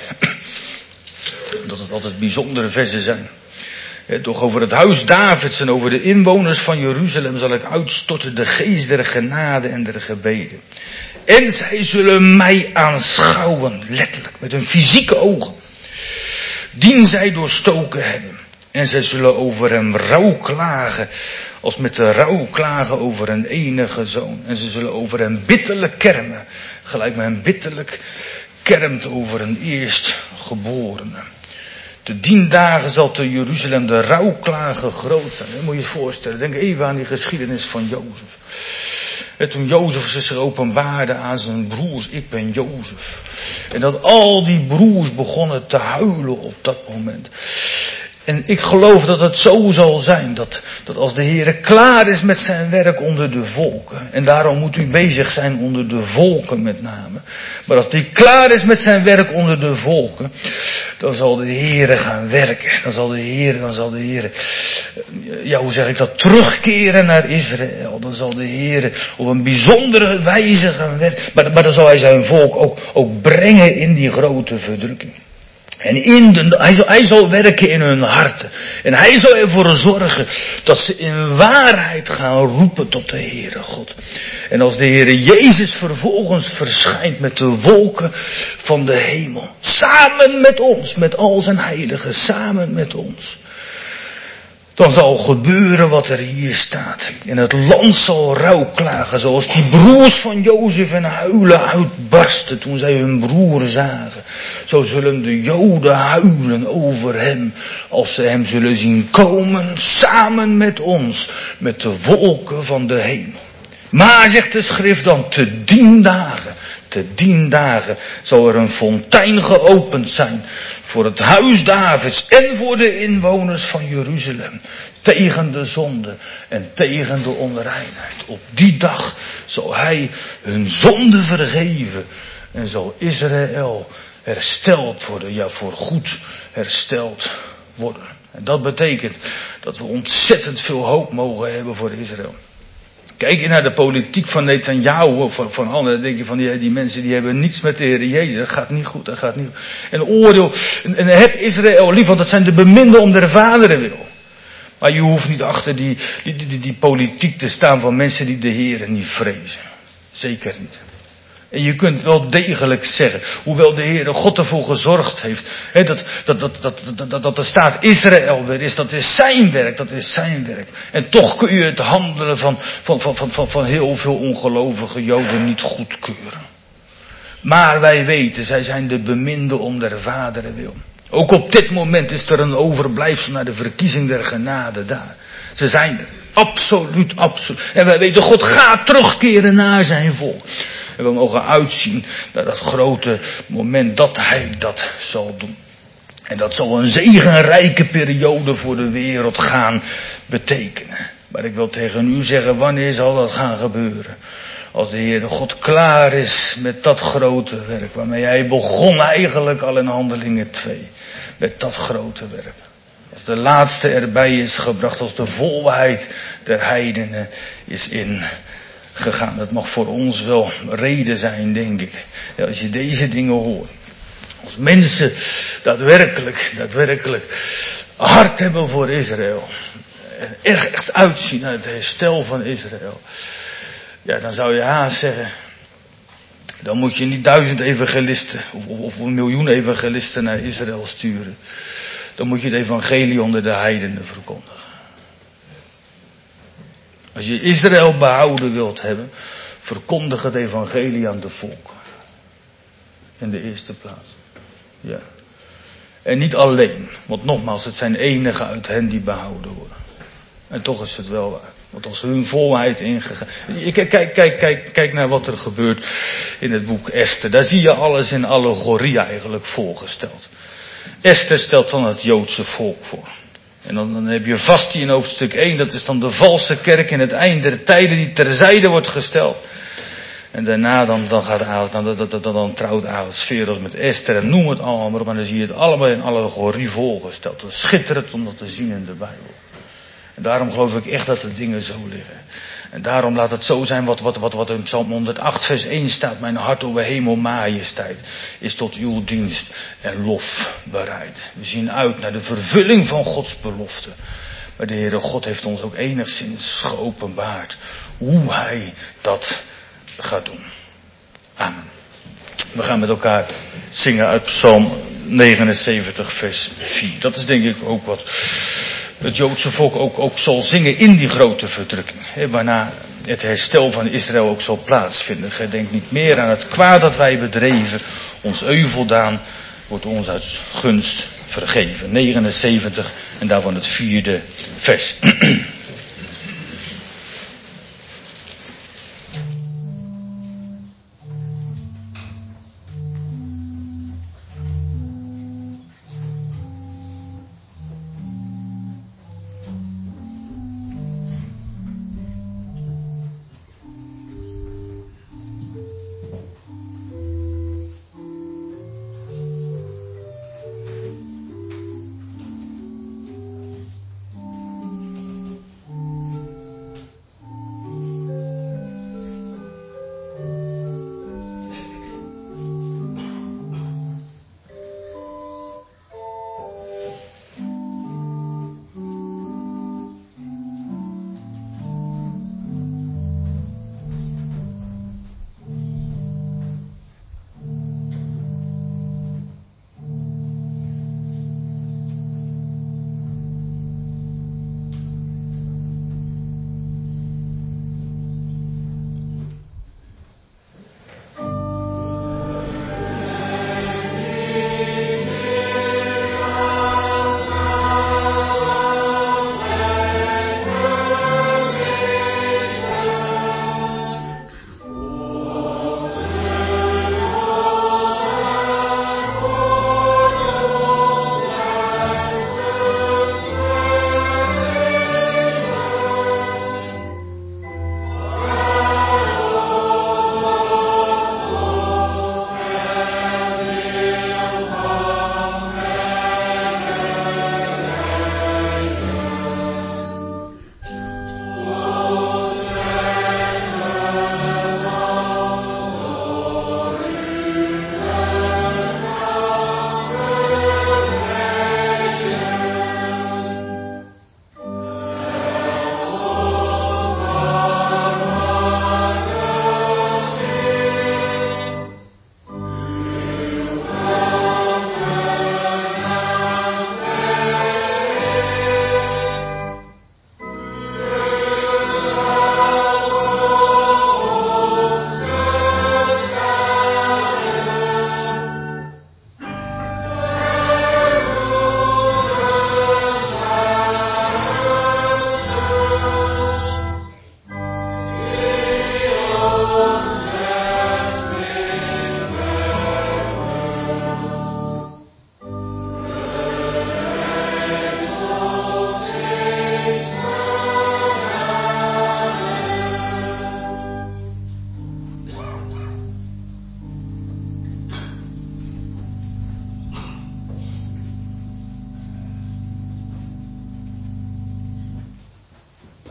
B: Dat het altijd bijzondere versen zijn. Toch over het huis Davids en over de inwoners van Jeruzalem zal ik uitstorten de geest der genade en der gebeden. En zij zullen mij aanschouwen, letterlijk, met hun fysieke ogen. Dien zij doorstoken hebben. En zij zullen over hem rouw klagen, als met de rouw klagen over een enige zoon. En ze zullen over hem bitterlijk kermen, gelijk men bitterlijk kermt over een eerstgeborene. Te 10 dagen zal te Jeruzalem de rouwklagen groot zijn. Dat moet je je voorstellen. Denk even aan die geschiedenis van Jozef. Toen Jozef zich openbaarde aan zijn broers, ik ben Jozef. En dat al die broers begonnen te huilen op dat moment. En ik geloof dat het zo zal zijn, dat als de Heere klaar is met zijn werk onder de volken, en daarom moet u bezig zijn onder de volken met name, maar als hij klaar is met zijn werk onder de volken, dan zal de Heere gaan werken. Dan zal de Heere, ja, hoe zeg ik dat, terugkeren naar Israël. Dan zal de Heere op een bijzondere wijze gaan werken, maar dan zal hij zijn volk ook brengen in die grote verdrukking. En hij zal werken in hun harten. En hij zal ervoor zorgen dat ze in waarheid gaan roepen tot de Heere God. En als de Heere Jezus vervolgens verschijnt met de wolken van de hemel. Samen met ons, met al zijn heiligen, samen met ons. Dan zal gebeuren wat er hier staat. En het land zal rouwklagen, zoals die broers van Jozef en huilen uitbarsten toen zij hun broer zagen. Zo zullen de Joden huilen over hem, als ze hem zullen zien komen, samen met ons, met de wolken van de hemel. Maar, zegt de schrift dan, te 10 dagen zal er een fontein geopend zijn voor het huis Davids en voor de inwoners van Jeruzalem. Tegen de zonde en tegen de onreinheid. Op die dag zal hij hun zonde vergeven en zal Israël hersteld worden. Ja, voorgoed hersteld worden. En dat betekent dat we ontzettend veel hoop mogen hebben voor Israël. Kijk je naar de politiek van Netanyahu of van anderen, dan denk je van die mensen die hebben niets met de Heer Jezus. Dat gaat niet goed, dat gaat niet goed. En oordeel, en heb Israël lief, want dat zijn de beminden om der vaderen wil. Maar je hoeft niet achter die politiek te staan van mensen die de Heer niet vrezen. Zeker niet. En je kunt wel degelijk zeggen, hoewel de Heere God ervoor gezorgd heeft, dat de staat Israël weer is, dat is zijn werk, dat is zijn werk. En toch kun je het handelen van heel veel ongelovige Joden niet goedkeuren. Maar wij weten, zij zijn de beminden om der vaderen wil. Ook op dit moment is er een overblijfsel naar de verkiezing der genade daar. Ze zijn er. Absoluut, absoluut. En wij weten, God gaat terugkeren naar zijn volk. En we mogen uitzien naar dat grote moment dat hij dat zal doen. En dat zal een zegenrijke periode voor de wereld gaan betekenen. Maar ik wil tegen u zeggen, wanneer zal dat gaan gebeuren? Als de Heere God klaar is met dat grote werk, waarmee hij begon eigenlijk al in Handelingen 2. Met dat grote werk. Als de laatste erbij is gebracht, als de volheid der heidenen is ingegaan. Dat mag voor ons wel reden zijn, denk ik. Ja, als je deze dingen hoort. Als mensen daadwerkelijk hart hebben voor Israël. En echt uitzien naar het herstel van Israël. Ja, dan zou je haast zeggen, dan moet je niet 1000 evangelisten of 1 miljoen evangelisten naar Israël sturen. Dan moet je het evangelie onder de heidenen verkondigen. Als je Israël behouden wilt hebben, verkondig het evangelie aan de volken. In de eerste plaats. Ja. En niet alleen, want nogmaals, het zijn enigen uit hen die behouden worden. En toch is het wel waar. Want als hun volheid ingegaan. Kijk naar wat er gebeurt in het boek Esther. Daar zie je alles in allegorie eigenlijk voorgesteld. Esther stelt dan het Joodse volk voor. En dan heb je Vasti in hoofdstuk 1. Dat is dan de valse kerk in het einde der tijden die terzijde wordt gesteld. En daarna dan trouwt Ahasveros met Esther en noem het allemaal maar op. En dan zie je het allemaal in allegorie voorgesteld. Dat is schitterend om dat te zien in de Bijbel. En daarom geloof ik echt dat de dingen zo liggen. En daarom laat het zo zijn wat in Psalm 108 vers 1 staat. Mijn hart, o hemel, majesteit, is tot uw dienst en lof bereid. We zien uit naar de vervulling van Gods belofte. Maar de Heere God heeft ons ook enigszins geopenbaard hoe hij dat gaat doen. Amen. We gaan met elkaar zingen uit Psalm 79 vers 4. Dat is denk ik ook wat het Joodse volk ook zal zingen in die grote verdrukking. Waarna het herstel van Israël ook zal plaatsvinden. Gedenk niet meer aan het kwaad dat wij bedreven. Ons euveldaan wordt ons uit gunst vergeven. 79 en daarvan het 4e vers.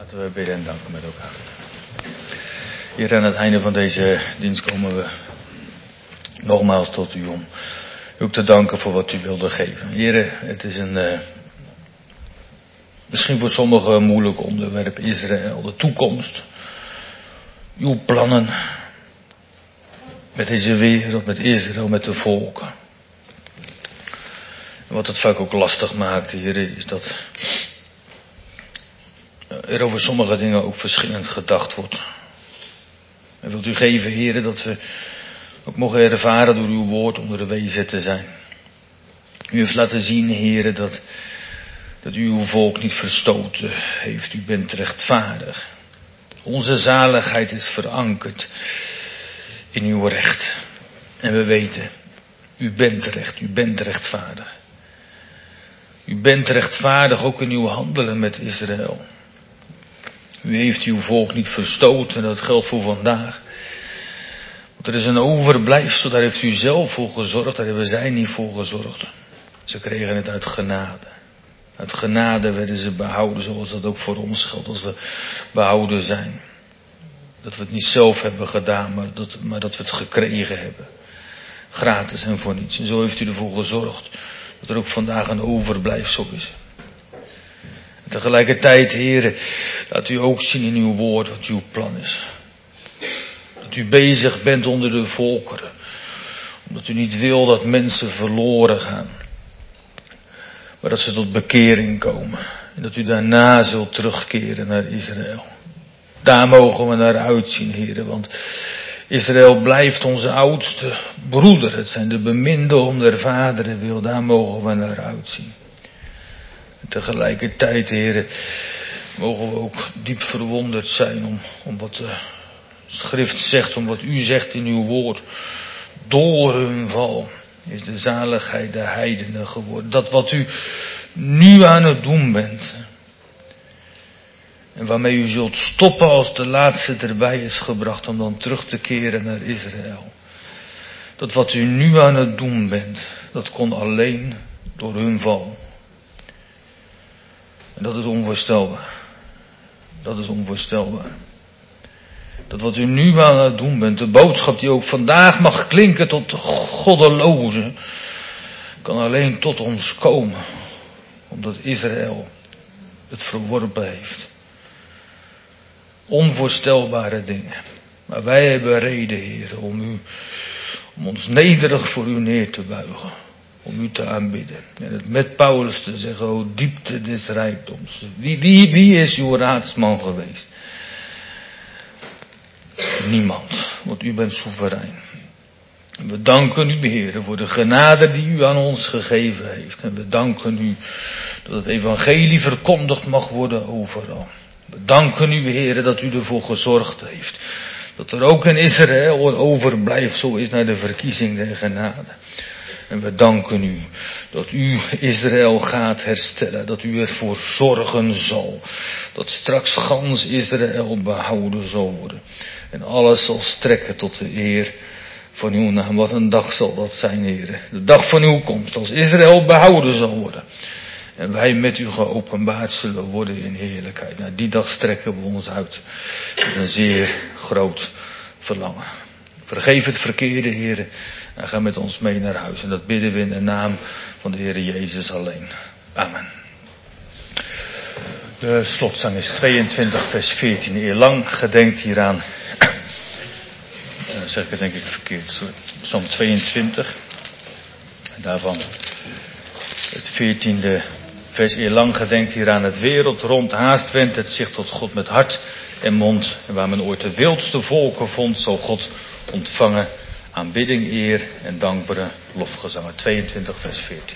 A: Laten we bidden en danken met elkaar. Hier aan het einde van deze dienst komen we nogmaals tot u om u ook te danken voor wat u wilde geven. Heren, het is een misschien voor sommigen een moeilijk onderwerp, Israël, de toekomst, uw plannen met deze wereld, met Israël, met de volken. En wat het vaak ook lastig maakt, heren, is dat er over sommige dingen ook verschillend gedacht wordt. En wilt u geven, heren, dat we ook mogen ervaren door uw woord onderwezen te zijn. U heeft laten zien, heren, dat u uw volk niet verstoten heeft. U bent rechtvaardig. Onze zaligheid is verankerd in uw recht. En we weten, u bent recht, u bent rechtvaardig. U bent rechtvaardig ook in uw handelen met Israël. U heeft uw volk niet verstoten, dat geldt voor vandaag. Want er is een overblijfsel, daar heeft u zelf voor gezorgd, daar hebben zij niet voor gezorgd. Ze kregen het uit genade. Uit genade werden ze behouden, zoals dat ook voor ons geldt als we behouden zijn. Dat we het niet zelf hebben gedaan, maar dat we het gekregen hebben. Gratis en voor niets. En zo heeft u ervoor gezorgd dat er ook vandaag een overblijfsel is. En tegelijkertijd, heren, laat u ook zien in uw woord wat uw plan is. Dat u bezig bent onder de volkeren. Omdat u niet wil dat mensen verloren gaan. Maar dat ze tot bekering komen. En dat u daarna zult terugkeren naar Israël. Daar mogen we naar uitzien, heren. Want Israël blijft onze oudste broeder. Het zijn de beminden om der vaderen wil. Daar mogen we naar uitzien. En tegelijkertijd, heren, mogen we ook diep verwonderd zijn om wat de schrift zegt. Om wat u zegt in uw woord. Door hun val is de zaligheid der heidenen geworden. Dat wat u nu aan het doen bent. En waarmee u zult stoppen als de laatste erbij is gebracht. Om dan terug te keren naar Israël. Dat wat u nu aan het doen bent. Dat kon alleen door hun val. En dat is onvoorstelbaar. Dat is onvoorstelbaar. Dat wat u nu aan het doen bent, de boodschap die ook vandaag mag klinken tot goddelozen, kan alleen tot ons komen. Omdat Israël het verworpen heeft. Onvoorstelbare dingen. Maar wij hebben reden, Heer, om ons nederig voor u neer te buigen. Om u te aanbidden. En het met Paulus te zeggen, o diepte des rijkdoms. Wie is uw raadsman geweest? Niemand, want u bent soeverein. En we danken u, Heer, voor de genade die u aan ons gegeven heeft. En we danken u dat het evangelie verkondigd mag worden overal. We danken u, Heer, dat u ervoor gezorgd heeft. Dat er ook in Israël een overblijfsel is naar de verkiezing der genade. En we danken u dat u Israël gaat herstellen. Dat u ervoor zorgen zal. Dat straks gans Israël behouden zal worden. En alles zal strekken tot de eer van uw naam. Wat een dag zal dat zijn, Heer. De dag van uw komst. Als Israël behouden zal worden. En wij met u geopenbaard zullen worden in heerlijkheid. Naar die dag strekken we ons uit. Met een zeer groot verlangen. Vergeef het verkeerde, Heer. En ga met ons mee naar huis. En dat bidden we in de naam van de Heer Jezus alleen. Amen. De slotzang is 22 vers 14. Eerlang gedenkt hieraan. Zeg ik het denk ik verkeerd. Sorry. Psalm 22. En daarvan het 14e vers. Eerlang gedenkt hieraan het wereld rond. Haast wendt het zich tot God met hart en mond. En waar men ooit de wildste volken vond, zal God ontvangen. Aanbidding, eer en dankbare lofgezangen. 22 vers 14.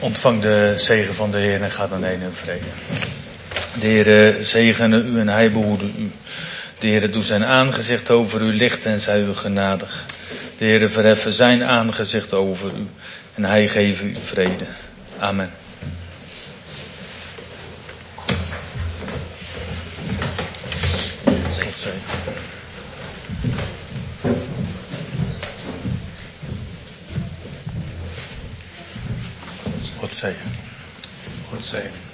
B: Ontvang de zegen van de Heer en ga dan heen in vrede. De Heer zegene u en hij behoede u. De Heer doet zijn aangezicht over u licht en zij u genadig. De Heer verheffen zijn aangezicht over u en hij geeft u vrede. Amen. God zegen. God zegen.